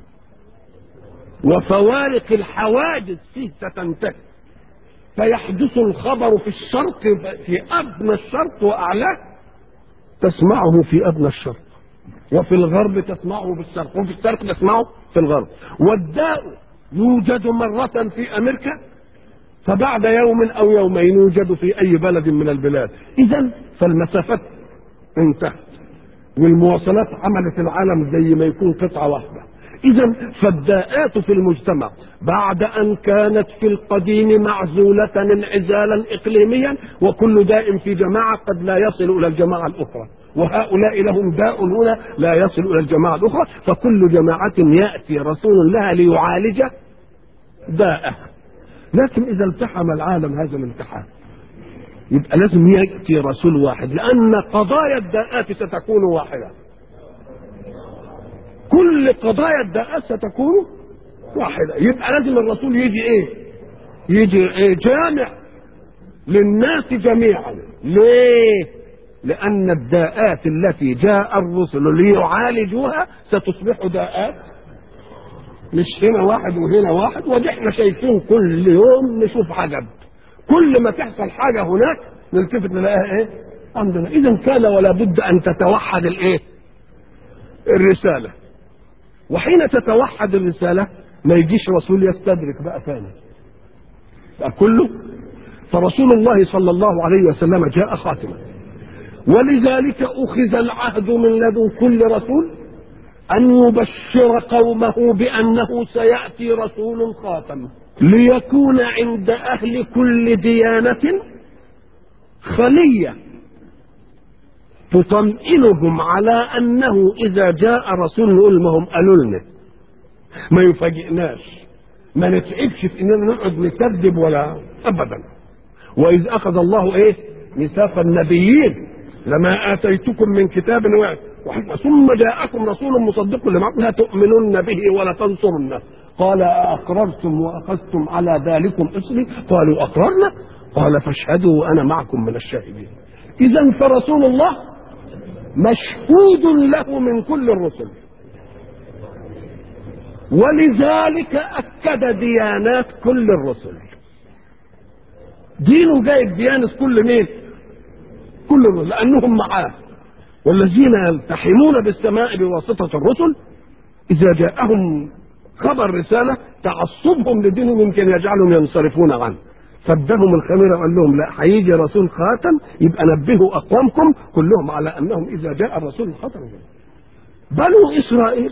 وفوارق الحوادث فيه ستنتهي، فيحدث الخبر في الشرق في أدنى الشرق وأعلاه تسمعه في أدنى الشرق، وفي الغرب تسمعه بالشرق، وفي الشرق تسمعه في الغرب. والداء يوجد مرة في أمريكا فبعد يوم أو يومين يوجد في أي بلد من البلاد. إذن فالمسافات انتهت، والمواصلات عملت العالم زي ما يكون قطعة واحدة. إذن فالداءات في المجتمع بعد أن كانت في القديم معزولة انعزالا إقليميا، وكل داء في جماعة قد لا يصل إلى الجماعة الأخرى، وهؤلاء لهم داء هنا لا يصل إلى الجماعة الأخرى، فكل جماعة يأتي رسول لها ليعالج داءها. لكن إذا التحم العالم هذا الامتحان يبقى لازم يأتي رسول واحد، لأن قضايا الداءات ستكون واحدة، كل قضايا الداءات ستكون واحدة. يبقى لازم الرسول يجي ايه؟ يجي ايه؟ جامع للناس جميعا. ليه؟ لأن الداءات التي جاء الرسل ليعالجوها ستصبح داءات، مش هنا واحد وهنا واحد، ودي احنا شايفين كل يوم نشوف عجب، كل ما تحصل حاجة هناك نلتفت نلاقيها ايه؟ عندنا. إذا كان ولا بد أن تتوحد الايه؟ الرسالة. وحين تتوحد الرسالة ما يجيش رسول يستدرك بقى ثاني بقى كله. فرسول الله صلى الله عليه وسلم جاء خاتما، ولذلك أخذ العهد من لدن كل رسول أن يبشر قومه بأنه سيأتي رسول خاتم، ليكون عند أهل كل ديانة خلية تطمئنهم على أنه إذا جاء رسول نقول ما هم قالوا لنا، ما يفاجئناش، ما نتعبش في إننا نقعد نكذب ولا أبدا. وإذ أخذ الله إيه؟ ميثاق النبيين لما آتيتكم من كتاب وحكمة ثم جاءكم رسول مصدق لما لا تؤمنون به ولا تنصرنه قال أقررتم وأخذتم على ذلكم إصري قالوا أقررنا قال فاشهدوا وأنا معكم من الشاهدين. إذن فرسول الله مشهود له من كل الرسل، ولذلك أكد ديانات كل الرسل. دينه جايب ديانة كل مين؟ كل الرسل، لأنهم معاه. والذين يلتحمون بالسماء بواسطة الرسل إذا جاءهم خبر رسالة تعصبهم لدينهم يمكن يجعلهم ينصرفون عنه، فادهم الخميرة وقال لهم لا، هيجي رسول خاتم يبقى نبهوا أقوامكم كلهم على أنهم إذا جاء الرسول الخاتم. بنو إسرائيل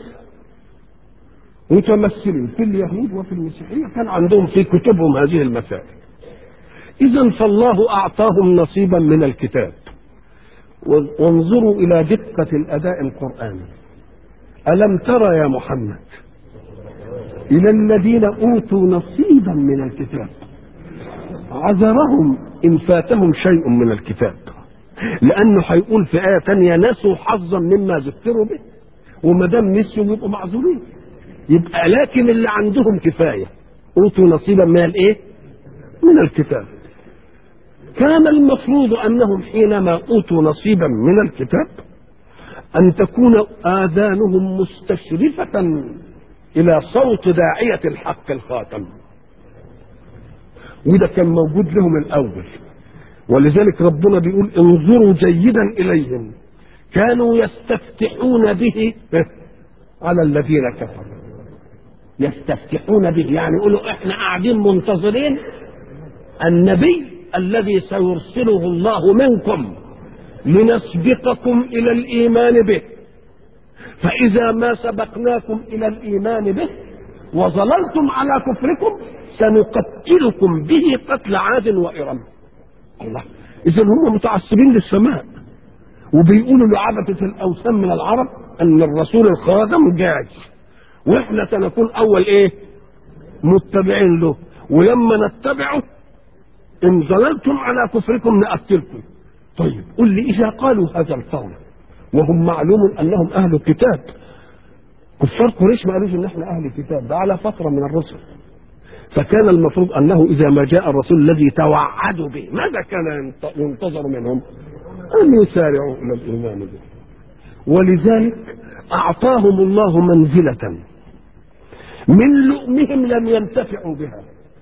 متمثلين في اليهود وفي المسيحية كان عندهم في كتبهم هذه المسائل. إذن فالله أعطاهم نصيبا من الكتاب. وانظروا إلى دقة الأداء القرآني. ألم ترى يا محمد إلى الذين أوتوا نصيبا من الكتاب عذرهم إن فاتهم شيء من الكتاب، لأنه هيقول في آية تانية نسوا حظا مما ذكروا به، وما دام نسوا يبقوا معذورين. يبقى لكن اللي عندهم كفاية أوتوا نصيبا من الإيه؟ من الكتاب. كان المفروض أنهم حينما أوتوا نصيبا من الكتاب أن تكون آذانهم مستشرفة إلى صوت داعية الحق الخاتم، وده كان موجود لهم الأول. ولذلك ربنا بيقول انظروا جيدا إليهم كانوا يستفتحون به على الذين كفروا. يستفتحون به يعني يقولوا احنا قاعدين منتظرين النبي الذي سيرسله الله منكم لنسبقكم إلى الإيمان به، فإذا ما سبقناكم إلى الإيمان به وظللتم على كفركم سنقتلكم به قتل عاد وإرم. الله، إذا هم متعصبين للسماء وبيقولوا لعبدة الأوثان من العرب أن الرسول الخاتم جاي وإحنا سنكون أول إيه؟ متبعين له، ولما نتبعه إن ظللتم على كفركم نقتلكم. طيب قل لي إذا قالوا هذا القول وهم معلوم أنهم أهل الكتاب، كفار قريش ما قالوش إن إحنا أهل الكتاب، ده على فترة من الرسل، فكان المفروض أنه إذا ما جاء الرسول الذي توعدوا به ماذا كان ينتظر منهم؟ أن يسارعوا إلى الإيمان به. ولذلك أعطاهم الله منزلة من لؤمهم لم ينتفعوا بها،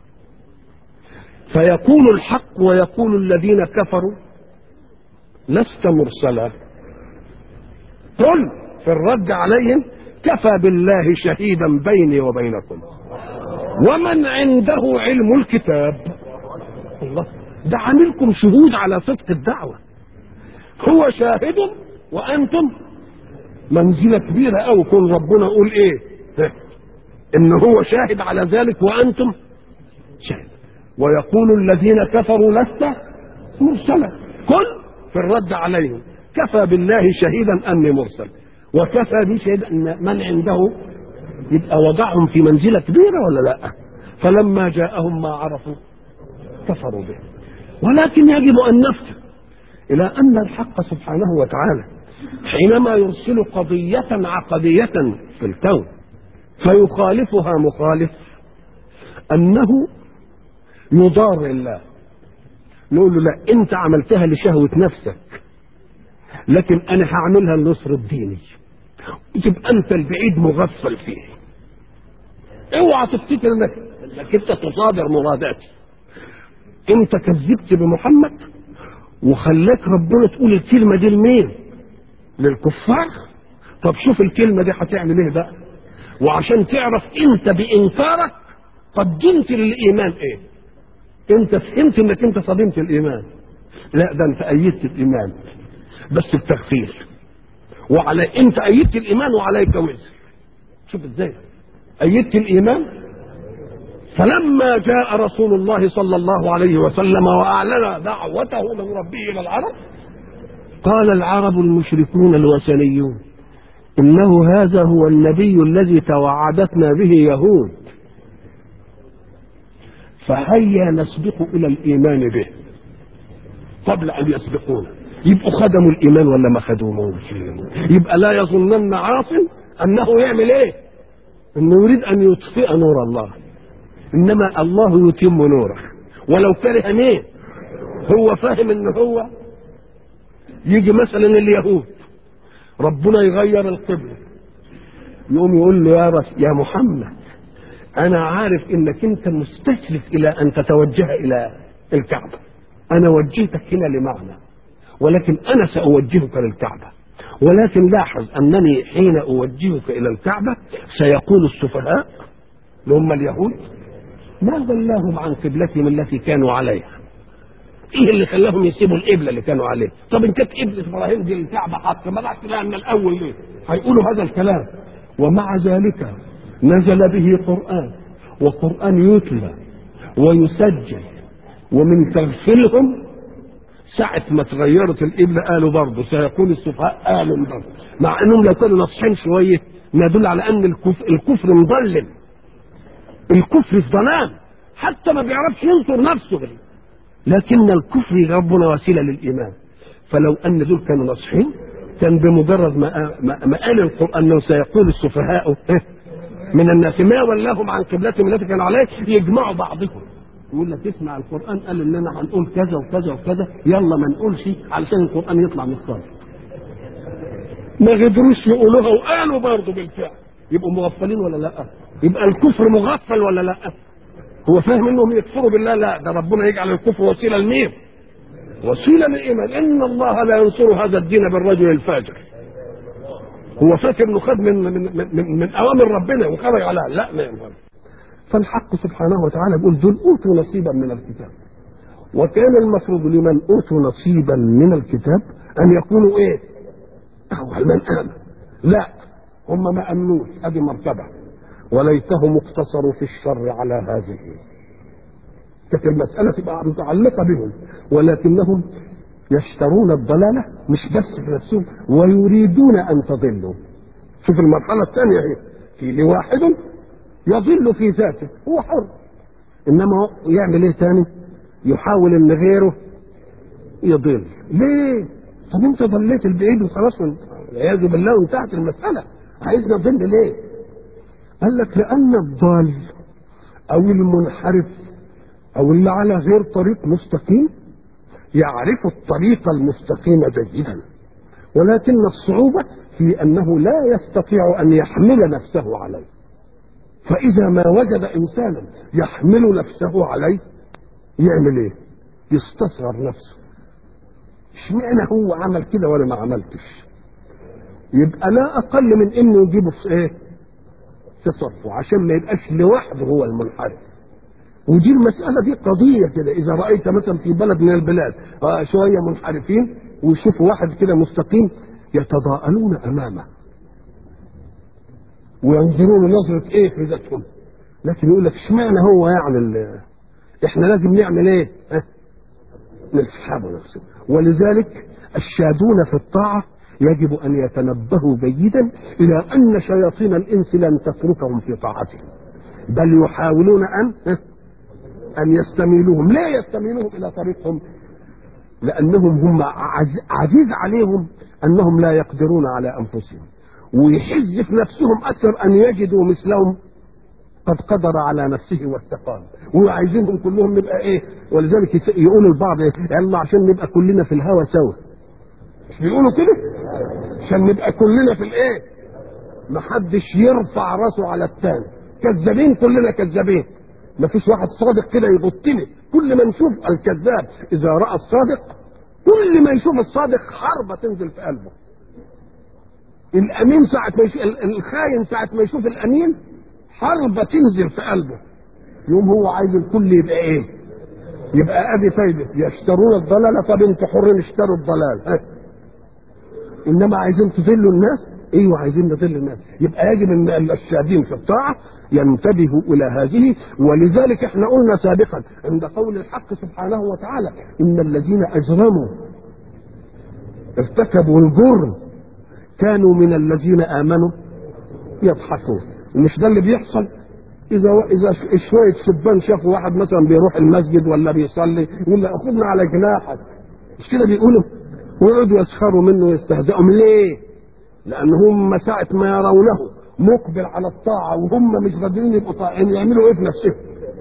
فيقول الحق ويقول الذين كفروا لست مرسلا. قل في الرد عليهم كفى بالله شهيدا بيني وبينكم ومن عنده علم الكتاب. الله، ده عاملكم شهود على صدق الدعوة. هو شاهد وأنتم منزلة كبيرة أو كن ربنا يقول إيه إن هو شاهد على ذلك وأنتم شاهد. ويقول الذين كفروا لست مرسلا. قل في الرد عليهم كفى بالله شهيدا أني مرسل وكفى بي شهيدا أن من عنده، يبقى وضعهم في منزلة كبيرة ولا لا؟ فلما جاءهم ما عرفوا كفروا به. ولكن يجب أن نفتح إلى أن الحق سبحانه وتعالى حينما يرسل قضية عقدية في الكون فيخالفها مخالف أنه يضار الله، نقول له لا أنت عملتها لشهوة نفسك لكن أنا هعملها لنصر الديني، تبقى أنت البعيد مغفل فيه. اوعى تفتكر انك انك انت تصادر مراداتي. انت كذبت بمحمد وخلاك ربنا تقول الكلمه دي لمين؟ للكفار. طب شوف الكلمه دي هتعمل ايه بقى، وعشان تعرف انت بانكارك قدمت للايمان ايه. انت فهمت انك انت صدمت الايمان، لا ده انت ايدت الايمان بس بتغفيل، وعلى انت ايدت الايمان وعليك وزر. شوف ازاي أيدت الإيمان. فلما جاء رسول الله صلى الله عليه وسلم وأعلن دعوته من ربه إلى العرب قال العرب المشركون الوثنيون إنه هذا هو النبي الذي توعدتنا به يهود، فهيا نسبق إلى الإيمان به قبل أن يسبقونا. يبقوا خدموا الإيمان ولا ما خدموش؟ يبقى لا يظنن عاصم أنه يعمل إيه؟ انه يريد ان يطفئ نور الله، انما الله يتم نوره ولو كره مين. هو فاهم ان هو يجي مثلا اليهود ربنا يغير القبله يقوم يقول له يا رس يا محمد انا عارف انك انت مستشرف الى ان تتوجه الى الكعبه، انا وجهتك هنا لمعنى ولكن انا ساوجهك للكعبه، ولكن لاحظ أنني حين أوجهك إلى الكعبة سيقول السفهاء اللي هم اليهود ما ضلهم عن قبلتهم التي كانوا عليها. إيه اللي خلاهم يسيبوا القبلة اللي كانوا عليها؟ طب إن كانت قبلة إبراهيم دي الكعبة حق ما بعت لها من الأول ليه؟ هيقولوا هذا الكلام. ومع ذلك نزل به قرآن، وقرآن يتلى ويسجل، ومن تغفلهم ساعة ما تغيرت القبلة قالوا برضه سيكون السفهاء قالوا برضه، مع انهم لو كانوا ناصحين شوية ما يدل على ان الكفر, الكفر مضلل، الكفر في ظلام حتى ما بيعرفش ينصر نفسه غير. لكن الكفر ربنا وسيلة للإيمان. فلو ان دول كانوا ناصحين كان بمجرد ما, ما قال القرآن انه سيقول السفهاء من الناس ما ولاهم عن قبلتهم التي كانوا عليها يجمعوا بعضهم يقول لك اسمع القرآن قال اننا هنقول كذا وكذا وكذا يلا ما نقولش علشان القرآن يطلع من الصالح. ما قدروش يقولوها وقالوا برضه بالفعل. يبقوا مغفلين ولا لا؟ يبقى الكفر مغفل ولا لا؟ هو فاهم انهم يكفروا بالله؟ لا، ده ربنا يجعل الكفر وسيله لمين؟ وسيله للايمان. ان الله لا ينصر هذا الدين بالرجل الفاجر. هو فاكر انه خد من من من, من اوامر ربنا وخرج عليها، لا ما ينفع. فالحق سبحانه وتعالى يقول دول اوتوا نصيبا من الكتاب، وكان المفروض لمن اوتوا نصيبا من الكتاب ان يكونوا ايه؟ اول من امن. لا، هم ما امنوش، ادي مرتبه. وليتهم اقتصروا في الشر على هذه. كانت المساله تبقى متعلقه بهم، ولكنهم يشترون الضلاله مش بس في نفسهم ويريدون ان تضلوا. شوف المرحله الثانيه هي في لواحد يضل في ذاته هو حر، انما يعمل ايه تاني؟ يحاول ان غيره يضل. ليه؟ طب انت ضليت البعيد وخلاص والعياذ بالله وانتهت المساله، عايزنا نضل ليه؟ قال لك لان الضال او المنحرف او اللي على غير طريق مستقيم يعرف الطريق المستقيم جيدا، ولكن الصعوبة في أنه لا يستطيع أن يحمل نفسه عليه. فإذا ما وجد إنسانا يحمل نفسه عليه يعمل إيه؟ يستصغر نفسه. اشمعنى هو عمل كده ولا ما عملتش؟ يبقى لا أقل من إنه يجيبه في إيه؟ في صفه، عشان ما يبقاش لوحده هو المنحرف. ودي المسألة دي قضية كده. إذا رأيت مثلا في بلد من البلاد آه شوية منحرفين ويشوفوا واحد كده مستقيم يتضاءلون أمامه وينظرون نظرة إيه في ذاتهم، لكن يقول لك اشمعنى هو يعني إحنا لازم نعمل إيه؟ ها؟ نسحبه نفسه. ولذلك الشادون في الطاعة يجب أن يتنبهوا جيدا إلى أن شياطين الإنس لن تتركهم في طاعته، بل يحاولون أن ها؟ أن يستميلوهم. لا يستميلوهم إلى طريقهم، لأنهم هم عزيز عليهم أنهم لا يقدرون على أنفسهم، ويحز في نفسهم أكثر أن يجدوا مثلهم قد قدر على نفسه واستقام، وعايزينهم كلهم نبقى إيه. ولذلك يقولوا البعض إيه؟ يلا عشان نبقى كلنا في الهوى سوا. مش بيقولوا كده؟ عشان نبقى كلنا في الإيه؟ محدش يرفع راسه على الثاني. كذابين، كلنا كذابين، ما فيش واحد صادق كده يبطني. كل ما نشوف الكذاب اذا راى الصادق، كل ما يشوف الصادق حربه تنزل في قلبه. الامين ساعه ما يشوف الخاين، ساعه ما يشوف الامين حربه تنزل في قلبه. يوم هو عايز الكل يبقى ايه؟ يبقى ادي فايده. يشترون الضلاله، طب انتوا حرين اشتروا الضلال. اه. انما عايزين تذلوا الناس. ايوه عايزين نذل الناس. يبقى يجب ان الشادين في الطاعه ينتبهوا الى هذه. ولذلك احنا قلنا سابقا عند قول الحق سبحانه وتعالى ان الذين اجرموا ارتكبوا الجرم كانوا من الذين امنوا يضحكون. مش ده اللي بيحصل؟ اذا اذا شويه شبان شافوا واحد مثلا بيروح المسجد ولا بيصلي يقول له اخذنا على جناحك، مش كده بيقولوا؟ ويقعدوا يسخروا منه ويستهزئوا. ليه؟ لانهم ساعه ما يرونه مقبل على الطاعه وهم مش قادرين يبقوا طاعين يعملوا ايه في نفسهم؟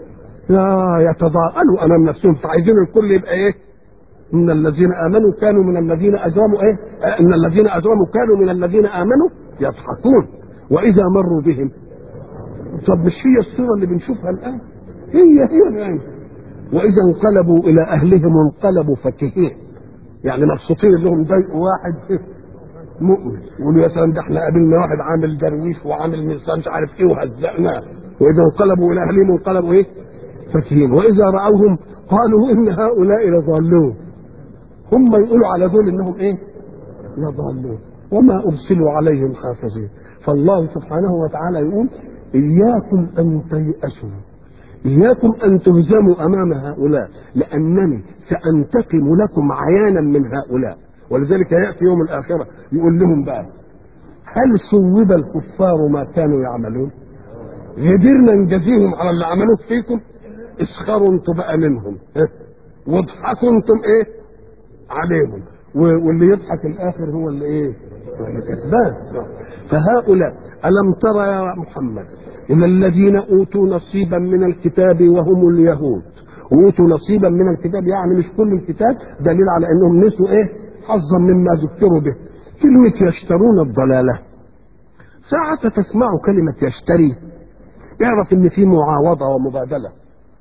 يا يتضاءلوا امام نفسهم. فعايزين الكل يبقى ايه؟ ان الذين امنوا كانوا من الذين اجرموا ايه؟ ان الذين اجرموا كانوا من الذين امنوا يضحكون واذا مروا بهم. طب مش هي الصوره اللي بنشوفها الان؟ هي هي يعني. واذا انقلبوا الى اهلهم انقلبوا فكهين، يعني مبسوطين انهم ضايقوا واحد مؤمن. يقولوا يا سلام ده احنا قابلنا واحد عامل درويش وعامل نسان مش عارف ايه وهزقناه. واذا انقلبوا الى اهلهم انقلبوا ايه؟ فكهين. واذا راوهم قالوا ان هؤلاء لضالون. هم يقولوا على دول انهم ايه؟ لضالون وما ارسلوا عليهم حافظين. فالله سبحانه وتعالى يقول اياكم ان تيأسوا، اياكم ان تهزموا امام هؤلاء، لانني سانتقم لكم عيانا من هؤلاء. ولذلك ياتي يوم الاخره يقول لهم بقى هل صوب الكفار ما كانوا يعملون؟ قدرنا نجازيهم على اللي عملوه فيكم؟ اسخروا انتم بقى منهم واضحكوا انتم ايه عليهم، واللي يضحك الاخر هو اللي ايه؟ اللي كسبان. فهؤلاء الم ترى يا محمد ان الذين اوتوا نصيبا من الكتاب وهم اليهود، اوتوا نصيبا من الكتاب يعني مش كل الكتاب، دليل على انهم نسوا ايه؟ حظا مما ذكروا به. كلمة يشترون الضلالة، ساعة تسمعوا كلمة يشتري اعرف ان في معاوضة ومبادلة،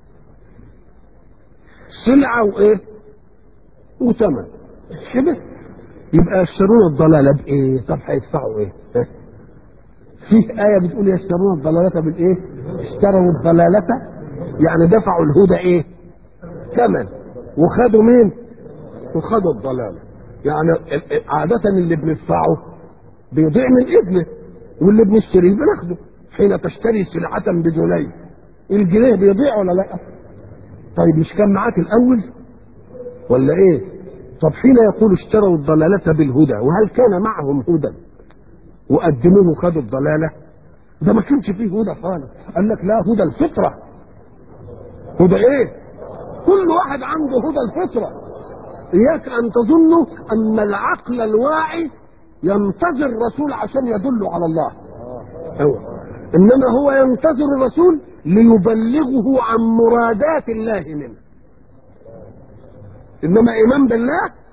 سلعة وايه؟ وثمن كده. يبقى يشترون الضلالة بايه؟ طب هيدفعوا ايه؟ في آية بتقول يشترون الضلالة بالايه؟ اشتروا الضلالة يعني دفعوا الهدى ايه؟ ثمن، وخدوا مين؟ وخدوا الضلالة. يعني عادة اللي بندفعه بيضيع من ابنه، واللي بنشتريه بناخده. حين تشتري سلعة بجنيه الجنيه بيضيع ولا لا؟ طيب مش كان معاك الأول ولا ايه؟ طب حين يقول اشتروا الضلالة بالهدى، وهل كان معهم هدى وقدموه وخدوا الضلالة؟ ده ما كانش فيه هدى خالص. قال لك لا، هدى الفطرة. هدى ايه؟ كل واحد عنده هدى الفطرة. إياك أن تظنوا أن العقل الواعي ينتظر الرسول عشان يدله على الله. أوه. إنما هو ينتظر الرسول ليبلغه عن مرادات الله منه. إنما إيمان بالله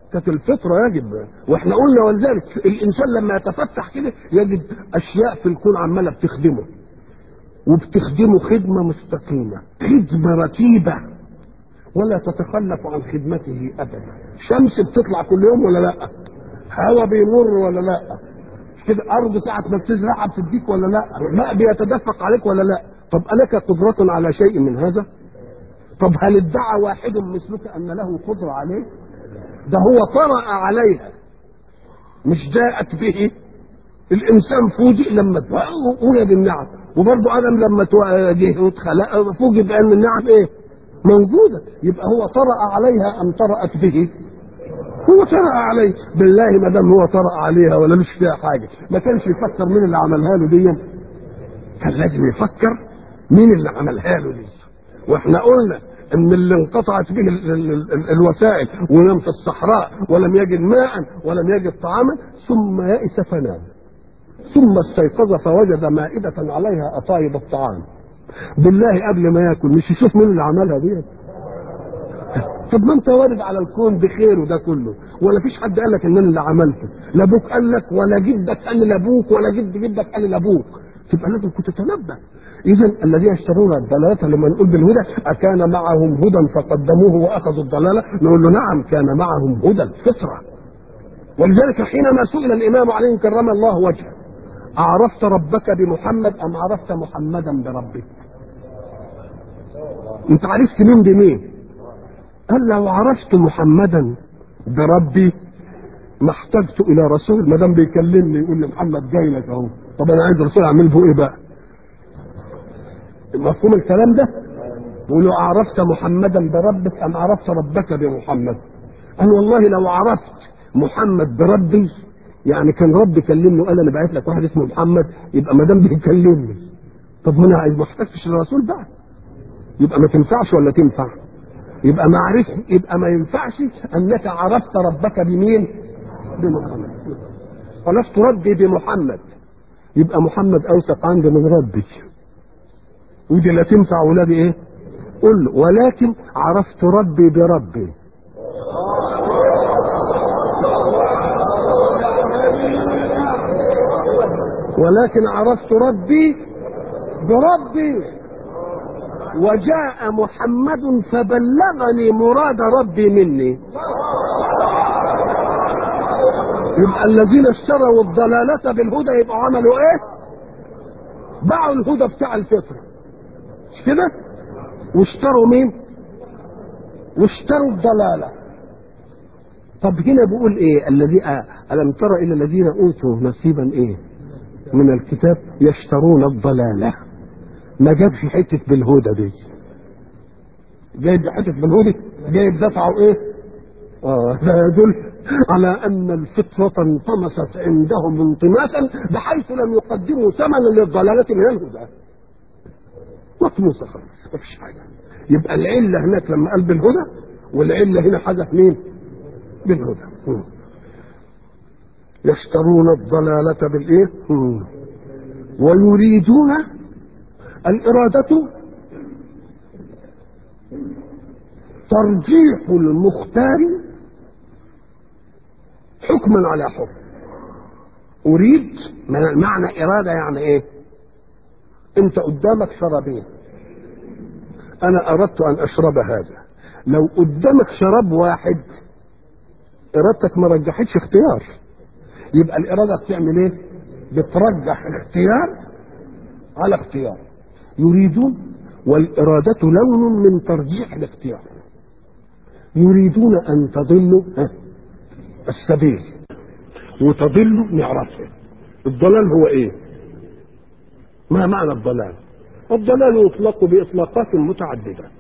كانت الفطره يجب. واحنا قلنا ولذلك الانسان لما يتفتح كده يجد اشياء في الكون عماله بتخدمه، وبتخدمه خدمه مستقيمه، خدمه رتيبه ولا تتخلف عن خدمته ابدا. شمس بتطلع كل يوم ولا لا؟ هواء بيمر ولا لا؟ كده ارض ساعه ما بتزرعها بتديك ولا لا؟ ماء بيتدفق عليك ولا لا؟ طب الك قدره على شيء من هذا؟ طب هل ادعى واحد مثلك ان له قدره عليه؟ ده هو طرأ عليها مش جاءت به. الانسان فوجئ لما وجد النعم، وبرضه ادم لما جه واتخلق فوجئ بان النعم ايه؟ موجوده. يبقى هو طرأ عليها ام طرأت به؟ هو طرأ عليه. بالله ما دام هو طرأ عليها ولا مش فيها حاجه، ما كانش يفكر مين اللي عملها له دي؟ كان لازم يفكر مين اللي عملها له دي. واحنا قلنا ان اللي انقطعت به ال ال ال الوسائل ونام في الصحراء ولم يجد ماء ولم يجد طعاما ثم يئس فنام، ثم استيقظ فوجد مائدة عليها أطايب الطعام. بالله قبل ما ياكل مش يشوف مين اللي عملها دي؟ طب ما انت وارد على الكون بخيره ده كله، ولا فيش حد قال لك ان انا اللي عملته؟ لا ابوك قال لك ولا جدك قال لابوك ولا جد جدك قال لابوك. تبقى لازم كنت تتنبه. اذا الذين يشترون الضلاله لما نقول بالهدى اكان معهم هدى فقدموه واخذوا الضلاله؟ نقول له نعم كان معهم هدى الفطره. ولذلك حينما سئل الامام علي كرم الله وجهه اعرفت ربك بمحمد ام عرفت محمدا بربك؟ انت عرفت مين بمين؟ قال لو عرفت محمدا بربي ما احتجت الى رسول. ما دام بيكلمني يقول لي محمد جاي لك اهو، طب انا عايز رسول اعمل به ايه بقى؟ مفهوم الكلام ده؟ ولو عرفت محمدا بربك ام عرفت ربك بمحمد؟ قال والله لو عرفت محمد بربي يعني كان ربي كلمني وقال انا بعت لك واحد اسمه محمد، يبقى ما دام بيكلمني طب ما انا عايز ما احتجتش للرسول بقى، يبقى ما تنفعش ولا تنفع؟ يبقى ما عرفت، يبقى ما ينفعش انك عرفت ربك بمين؟ بمحمد. عرفت ربي بمحمد يبقى محمد اوثق عندي من ربي، ودي لا تنفع ولادي ايه؟ قل له ولكن عرفت ربي بربي. ولكن عرفت ربي بربي وجاء محمد فبلغني مراد ربي مني. يبقى الذين اشتروا الضلالة بالهدى يبقوا عملوا ايه؟ باعوا الهدى بتاع الفطرة مش كده؟ واشتروا مين؟ واشتروا الضلالة. طب هنا بيقول ايه؟ الذي ألم تر إلى الذين أوتوا نصيبا ايه؟ من الكتاب يشترون الضلالة. ما جابش حتة بالهدى دي، جايب حتة بالهدى، جايب دفعوا ايه؟ اه ده يدل على ان الفطرة انطمست عندهم انطماسا بحيث لم يقدموا ثمنا للضلالة من الهدى. مطموسة خالص ما فيش حاجة. يبقى العلة هناك لما قال بالهدى، والعلة هنا حدث مين؟ بالهدى. م. يشترون الضلالة بالايه؟ م. ويريدون الإرادة ترجيح المختار حكما على حكم. أريد معنى إرادة يعني إيه؟ أنت قدامك شرابين، أنا أردت أن أشرب هذا. لو قدامك شراب واحد إرادتك ما رجحتش اختيار، يبقى الإرادة بتعمل إيه؟ بترجح الاختيار على اختيار. يريدون والإرادة لون من ترجيح الاختيار. يريدون أن تضلوا السبيل وتضلوا نعرفه. الضلال هو إيه؟ ما معنى الضلال؟ الضلال يطلق بإطلاقات متعددة،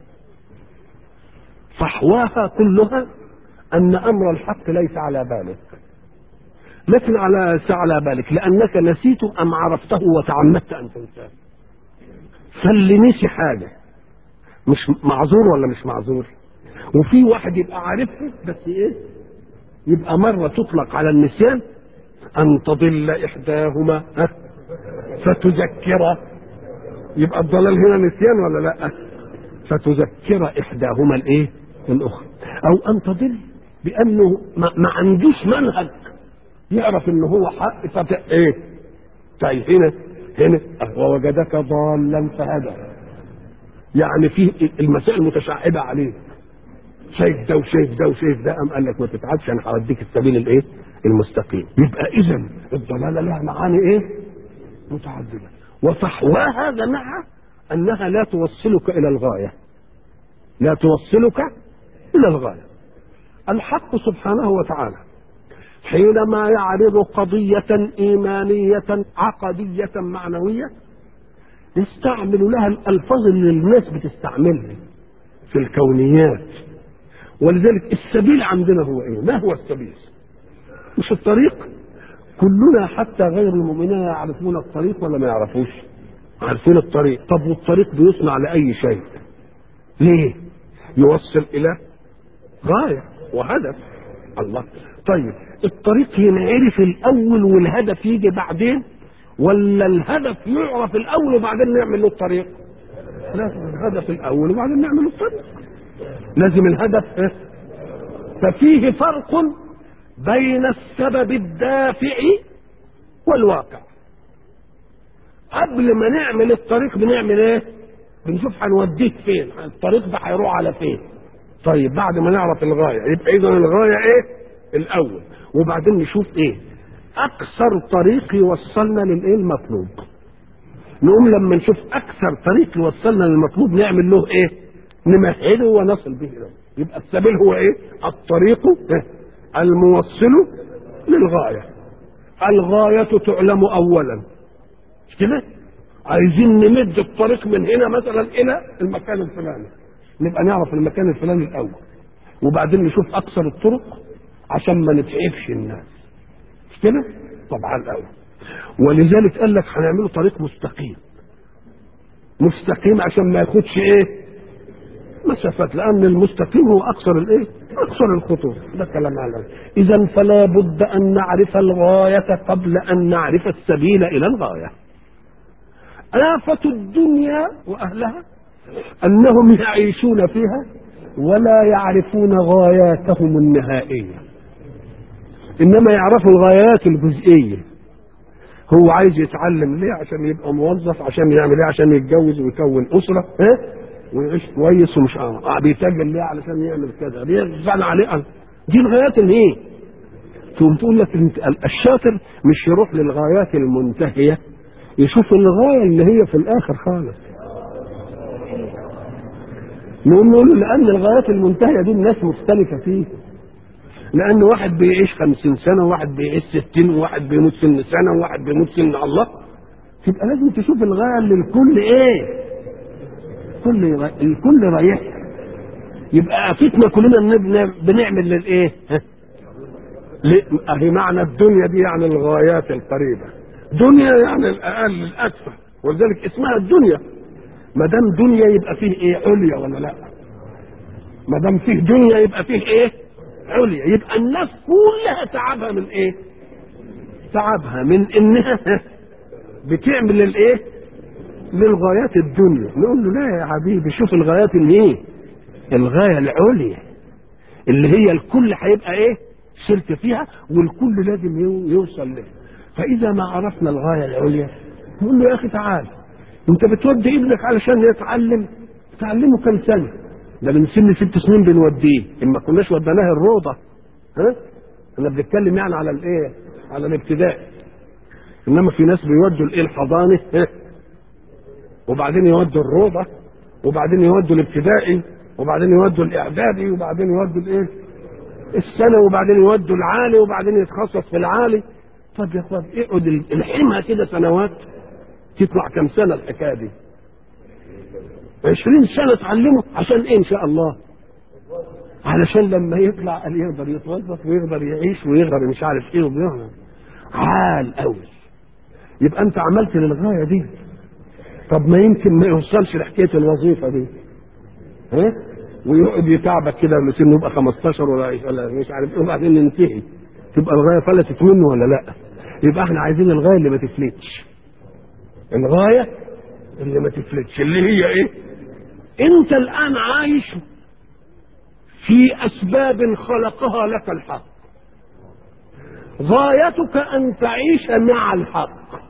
فحواها كلها أن أمر الحق ليس على بالك، لكن على على بالك لأنك نسيت أم عرفته وتعمدت أن تنساه. فاللي نسي حاجة مش معذور ولا مش معذور؟ وفي واحد يبقى عارفه بس ايه؟ يبقى مرة تطلق على النسيان أن تضل إحداهما فتذكر، يبقى الضلال هنا نسيان ولا لا؟ فتذكر إحداهما الإيه؟ الأخرى. أو أن تضل بانه ما, ما عندوش منهج يعرف ان هو حق فت... ايه طيب هنا هنا ووجدك ضالا فهدى، يعني في المسائل متشعبه عليه، شايف ده وشايف ده وشايف ده، قام قال لك ما تتعبش انا هوديك السبيل الايه المستقيم. يبقى اذا الضلاله لها معاني ايه متعدده، وفحواها جماعه انها لا توصلك الى الغايه، لا توصلك الى الغايه. الحق سبحانه وتعالى حينما يعرض قضيه ايمانيه عقديه معنويه يستعمل لها الالفاظ اللي الناس بتستعملها في الكونيات. ولذلك السبيل عندنا هو ايه؟ ما هو السبيل؟ مش الطريق. كلنا حتى غير المؤمنين يعرفون الطريق ولا ما يعرفوش؟ عارفين الطريق. طب والطريق بيصنع لاي شيء؟ ليه؟ يوصل الى غايه وهدف. الله. طيب الطريق ينعرف الاول والهدف يجي بعدين، ولا الهدف يعرف الاول وبعدين نعمل له الطريق؟ لازم الهدف الاول وبعدين نعمل له الطريق. لازم الهدف إيه؟ ففيه فرق بين السبب الدافع والواقع. قبل ما نعمل الطريق بنعمل ايه؟ بنشوف هنوديك فين، الطريق ده هيروح على فين. طيب بعد ما نعرف الغايه يبقى اذا الغايه ايه الاول، وبعدين نشوف ايه اكثر طريق يوصلنا للايه المطلوب. نقوم لما نشوف اكثر طريق يوصلنا للمطلوب نعمل له ايه؟ نمهده ونصل به اليه. يبقى السبيل هو ايه؟ الطريق الموصل للغايه. الغايه تعلم اولا، مش كده؟ عايزين نمد الطريق من هنا مثلا الى المكان الفلاني، نبقى نعرف المكان الفلاني الاول وبعدين نشوف اكثر الطرق عشان ما نتعبش الناس، مش كده؟ طبعا الاول. ولذلك قال لك هنعمله طريق مستقيم. مستقيم عشان ما ياخدش ايه مسافات، لان المستقيم هو اكثر الايه اكثر الخطوط. ده كلام على اذا فلا بد ان نعرف الغايه قبل ان نعرف السبيل الى الغايه. آفة الدنيا واهلها انهم يعيشون فيها ولا يعرفون غاياتهم النهائيه، انما يعرفوا الغايات الجزئيه. هو عايز يتعلم ليه؟ عشان يبقى موظف، عشان يعمل ايه؟ عشان يتجوز ويكون اسره ها ويعيش كويس ومش اه بيتاجر ليه؟ علشان يعمل كذا. بيزعل عليه. دي الغايات اللي ايه؟ تقوم تقول لك الشاطر مش يروح للغايات المنتهيه، يشوف الغايه اللي هي في الاخر خالص. نقول له لان الغايات المنتهيه دي الناس مختلفه فيه، لان واحد بيعيش خمسين سنه وواحد بيعيش ستين وواحد بيموت سن سنه وواحد بيموت سن الله. تبقى لازم تشوف الغايه اللي الكل ايه كل الكل رايح. يبقى فتنا كلنا بنعمل للايه؟ اهي معنى الدنيا دي يعني الغايات القريبه. دنيا يعني الاقل الاكثر، ولذلك اسمها الدنيا. ما دام دنيا يبقى فيه ايه؟ عليا ولا لا؟ ما دام فيه دنيا يبقى فيه ايه؟ عليا. يبقى الناس كلها تعبها من ايه؟ تعبها من انها بتعمل الايه؟ للغايات الدنيا. نقول له لا يا حبيبي، شوف الغايات اللي ايه؟ الغايه العليا اللي هي الكل هيبقى ايه؟ شرك فيها والكل لازم يوصل لها. فاذا ما عرفنا الغايه العليا نقول له يا اخي تعال، انت بتودي ابنك علشان يتعلم، تعلمه كم سنه؟ ده من سن ست سنين بنوديه، اما كناش وديناه الروضه. ها؟ انا بنتكلم يعني على الايه؟ على الابتدائي. انما في ناس بيودوا الايه؟ الحضانه، ها؟ وبعدين يودوا الروضه، وبعدين يودوا الابتدائي، وبعدين يودوا الاعدادي، وبعدين يودوا الايه؟ السنه، وبعدين يودوا العالي، وبعدين يتخصص في العالي. طب يا اخوان اقعد الحمها كده سنوات، تطلع كم سنه الحكايه دي؟ عشرين سنه تعلمه عشان ايه ان شاء الله؟ علشان لما يطلع قال يقدر يتوظف ويقدر يعيش ويقدر مش عارف ايه وبيعمل عال قوي. يبقى انت عملت للغايه دي. طب ما يمكن ما يوصلش لحكايه الوظيفه دي، ها؟ ويقعد يتعبك كده لسنه يبقى خمستاشر ولا مش عارف ايه وبعدين ينتهي، تبقى الغايه فلتت منه ولا لا؟ يبقى احنا عايزين الغايه اللي ما تفلتش. الغايه اللي ما تفلتش اللي هي ايه؟ انت الان عايش في أسباب خلقها لك الحق، غايتك أن تعيش مع الحق.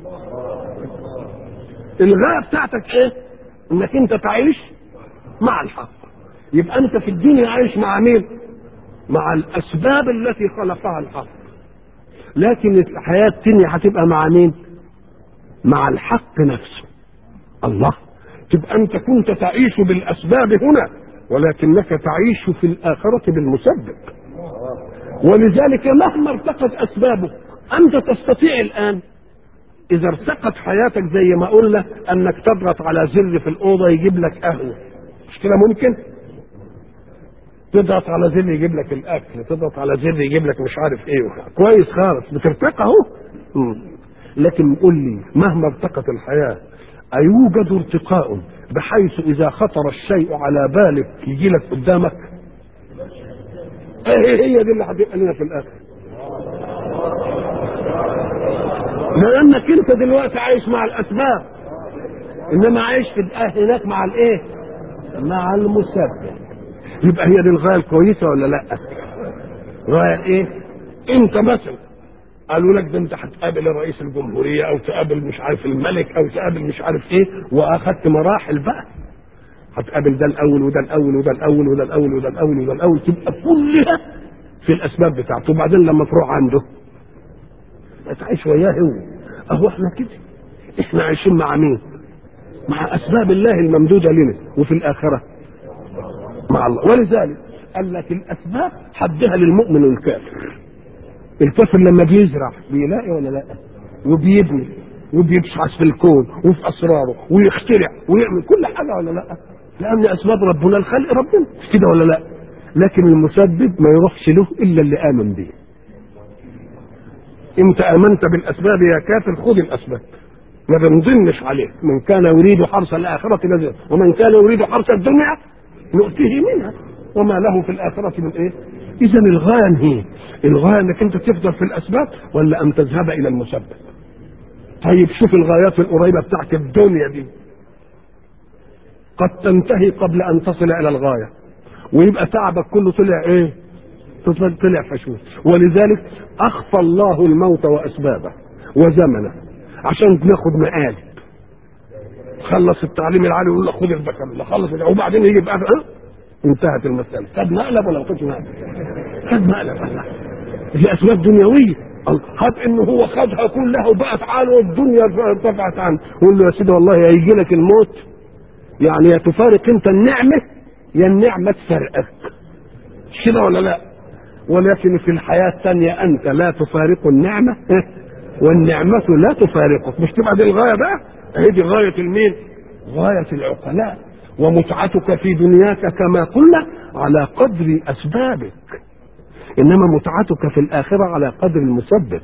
الغاية بتاعتك إيه؟ إنك أنت تعيش مع الحق. يبقى أنت في الدنيا عايش مع مين؟ مع الأسباب التي خلقها الحق. لكن الحياة التانية هتبقى مع مين؟ مع الحق نفسه. الله، تبقى أنت كنت تعيش بالأسباب هنا، ولكنك تعيش في الآخرة بالمسبب. ولذلك مهما ارتقت أسبابه أنت تستطيع الآن إذا ارتقت حياتك زي ما قلنا أنك تضغط على زر في الأوضة يجيب لك قهوة، مش كده؟ ممكن تضغط على زر يجيب لك الأكل، تضغط على زر يجيب لك مش عارف إيه، كويس خالص، بترتقى أهو. لكن قل لي مهما ارتقت الحياة أيوجد ارتقاء بحيث إذا خطر الشيء على بالك يجي لك قدامك؟ ايه هي دي اللي هتبقى لنا في الاخر، لانك انت دلوقتي عايش مع الاسباب، انما عايش في هناك مع الايه؟ مع المسبب. يبقى هي دي الغايه الكويسه ولا لا؟ غايه ايه؟ انت مثلا قالوا لك ده انت هتقابل رئيس الجمهوريه او تقابل مش عارف الملك او تقابل مش عارف ايه، واخدت مراحل بقى، هتقابل ده الاول وده الاول وده الاول وده الاول وده الاول وده الاول، تبقى كلها في الاسباب بتاعته. وبعدين لما تروح عنده تعيش وياه هو. اهو احنا كده، احنا عايشين مع مين؟ مع اسباب الله الممدوده لنا، وفي الاخره مع الله. ولذلك قال لك الاسباب حدها للمؤمن والكافر. الكافر لما بيزرع بيلاقي ولا لا؟ وبيبني وبيبحث في الكون وفي اسراره ويخترع ويعمل كل حاجه ولا لا؟ لان اسباب ربنا الخلق ربنا، مش كده ولا لا؟ لكن المسبب ما يروحش له الا اللي امن به. انت امنت بالاسباب يا كافر، خذ الاسباب، ما بنضنش عليك. من كان يريد حرث الاخره نزل، ومن كان يريد حرث الدنيا نؤتيه منها وما له في الاخره من ايه؟ اذا الغايه هي الغايه انك انت تفضل في الاسباب ولا ان تذهب الى المسبب. طيب شوف الغايات القريبه بتاعت الدنيا دي قد تنتهي قبل ان تصل الى الغايه، ويبقى تعبك كله طلع ايه؟ طلع فشوش. ولذلك اخفى الله الموت واسبابه وزمنه عشان ناخد مقالب. خلص التعليم العالي ويقول لك خد البكالوريوس، خلص وبعدين يجي بقى أه؟ انتهت المساله. خد مقلب ولا ما خدش مقلب؟ خد مقلب. دي اسباب دنيويه. هات انه هو خدها كلها وبقى تعالى والدنيا ارتفعت عنه، يقول له يا سيدي والله هيجي لك الموت، يعني يا تفارق انت النعمه يا النعمه تفارقك، مش كده ولا لا؟ ولكن في الحياه الثانيه انت لا تفارق النعمه والنعمه لا تفارقك. مش تبقى دي الغايه بقى؟ هي دي غايه المين؟ غايه العقلاء. ومتعتك في دنياك كما قلنا على قدر اسبابك، انما متعتك في الاخره على قدر المسبب.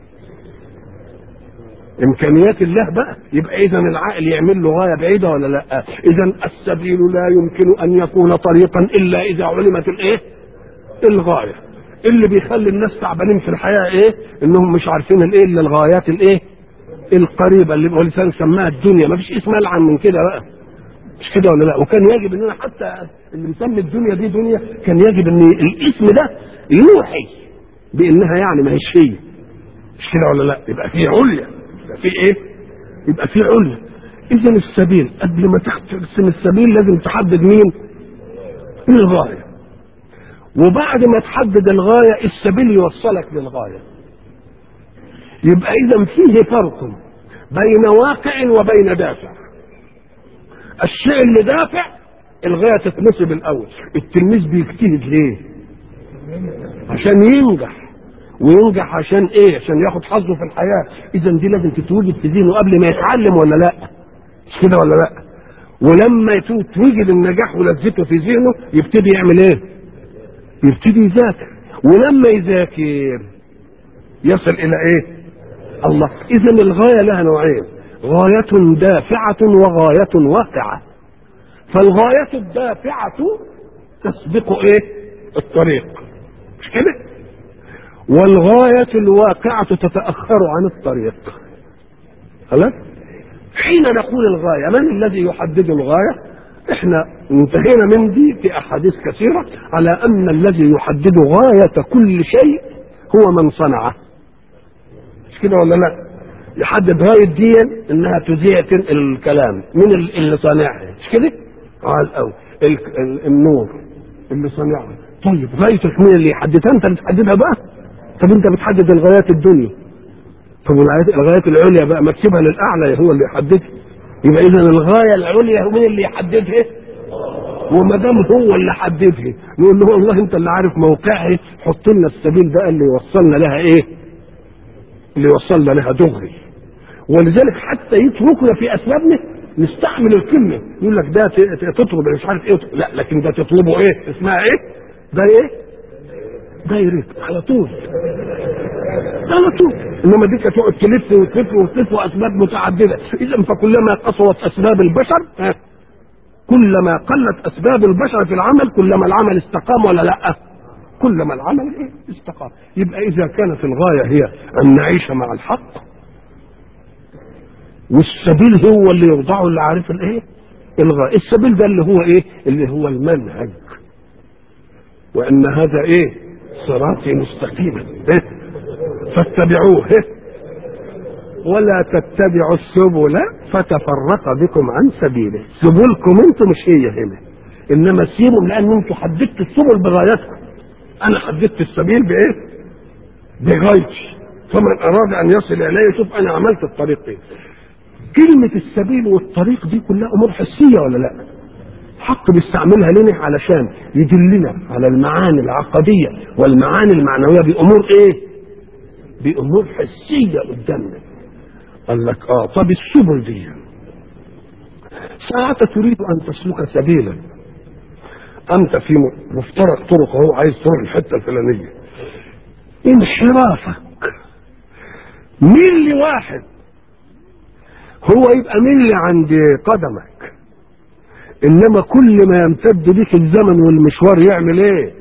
امكانيات الله بقى. يبقى اذا العقل يعمل له غايه بعيده ولا لا؟ اذا السبيل لا يمكن ان يكون طريقا الا اذا علمت الايه؟ الغايه. اللي بيخلي الناس تعبانين في الحياه ايه؟ انهم مش عارفين الايه الا الغايات الايه؟ القريبه اللي ولسان سماها الدنيا. ما فيش اسم العن من كده بقى، مش كده ولا لا؟ وكان يجب اننا حتى اللي بيسمي الدنيا دي دنيا كان يجب ان الاسم ده يوحي بانها يعني ما هيش هي، مش كده ولا لا؟ يبقى في عليا، يبقى في ايه؟ يبقى في عليا. اذا السبيل قبل ما ترسم السبيل لازم تحدد مين؟ الغايه. وبعد ما تحدد الغايه السبيل يوصلك للغايه. يبقى اذا فيه فرق بين واقع وبين دافع. الشيء اللي دافع الغايه تتنصب الاول. التلميذ بيجتهد ليه؟ عشان ينجح، وينجح عشان ايه؟ عشان ياخد حظه في الحياه. اذا دي لازم تتوجد في ذهنه قبل ما يتعلم ولا لا؟ مش كده ولا لا؟ ولما توجد النجاح ولذته في ذهنه يبتدي يعمل ايه؟ يبتدي يذاكر. ولما يذاكر يصل الى ايه؟ الله. اذا الغايه لها نوعين، غايه دافعه وغايه واقعه. فالغايه الدافعه تسبق ايه؟ الطريق، مش كده؟ والغايه الواقعه تتاخر عن الطريق. خلاص؟ حين نقول الغايه، من الذي يحدد الغايه؟ احنا انتهينا من دي في احاديث كثيرة على ان الذي يحدد غاية كل شيء هو من صنعه. مش كده ولا لا؟ يحدد غاية دي انها تذيع تنقل الكلام، من اللي صانعها؟ مش كده؟ على الاول النور اللي صانعها. طيب غايتك مين اللي يحددها؟ انت اللي تحددها بقى. طب انت بتحدد الغايات الدنيا، طب الغايات العليا بقى ما تسيبها للاعلى هو اللي يحددها. يبقى اذا الغايه العليا مين اللي يحددها؟ وما دام هو اللي حددها نقول له والله انت اللي عارف موقعها، حط لنا السبيل ده اللي يوصلنا لها ايه؟ اللي يوصلنا لها دغري. ولذلك حتى يتركنا في اسبابنا نستعمل الكلمه، يقول لك ده تطلب مش عارف ايه، لا لكن ده تطلبه ايه؟ اسمها ايه؟ ده ايه؟ دايركت على طول على طول. انما دي تقعد تلف وتلف وتلف واسباب متعدده. اذا فكلما قصرت اسباب البشر كلما قلت اسباب البشر في العمل كلما العمل استقام ولا لا؟ كلما العمل ايه؟ استقام. يبقى اذا كانت الغايه هي ان نعيش مع الحق والسبيل هو اللي يوضعه اللي عارف الايه؟ الغايه. السبيل ده اللي هو ايه؟ اللي هو المنهج. وان هذا ايه؟ صراطي مستقيما إيه؟ فاتبعوه إيه؟ ولا تتبعوا السبل فتفرق بكم عن سبيله. سبلكم انتم مش هي هنا، انما سيبهم لان انتم حددتوا السبل بغايتكم. انا حددت السبيل بايه؟ بغايتي. فمن اراد ان يصل الي شوف انا عملت الطريق ايه. كلمه السبيل والطريق دي كلها امور حسيه ولا لا؟ حق بيستعملها لنا علشان يدلنا على المعاني العقديه والمعاني المعنويه بامور ايه؟ بامور حسيه قدامنا. قال لك اه طب السبل دي ساعة تريد ان تسلك سبيلا، انت في مفترق طرق اهو عايز تروح الحته الفلانيه، انحرافك ملي واحد هو يبقى ملي عند قدمك، انما كل ما يمتد بك الزمن والمشوار يعمل ايه؟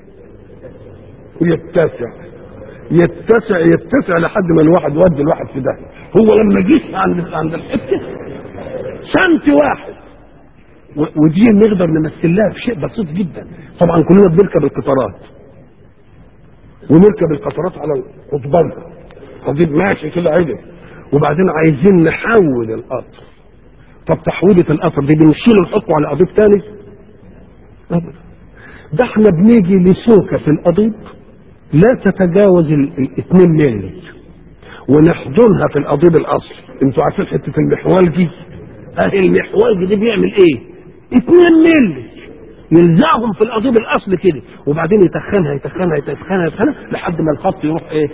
يتسع يتسع يتسع لحد ما الواحد ودي الواحد في ده. هو لما جيت عند عند الحته سنتي واحد، ودي نقدر نمثل لها بشيء بسيط جدا. طبعا كلنا بنركب القطارات ونركب القطارات على قضبانها، قضيب ماشي كده عدل، وبعدين عايزين نحول القطر. طب تحويله القطر دي بنشيل نحطه على قضيب تاني؟ ده احنا بنيجي لسوكه في القضيب لا تتجاوز الاثنين ملي ونحضنها في القضيب الاصلي. انتوا عارفين حته المحوالجي؟ اهي المحوالجي دي بيعمل ايه؟ اثنين ملي يلزقهم في القضيب الاصلي كده، وبعدين يتخنها يتخنها يتخنها يتخنها لحد ما الخط يروح ايه؟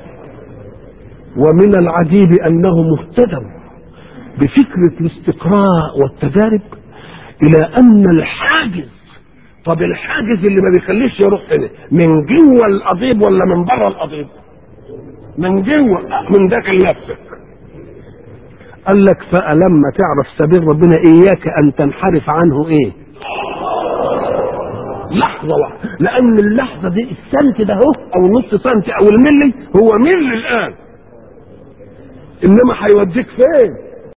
ومن العجيب انهم اهتدوا بفكره الاستقراء والتجارب الى ان الحاجز، طب الحاجز اللي ما بيخليش يروح هنا من جوه القضيب ولا من بره القضيب؟ من جوه، من داخل نفسك. قال لك فلما تعرف سبيل ربنا اياك ان تنحرف عنه ايه؟ لحظه واحده، لان اللحظه دي السنت ده اهو او نص سنت او الملي هو ملي الان، انما هيوديك فين؟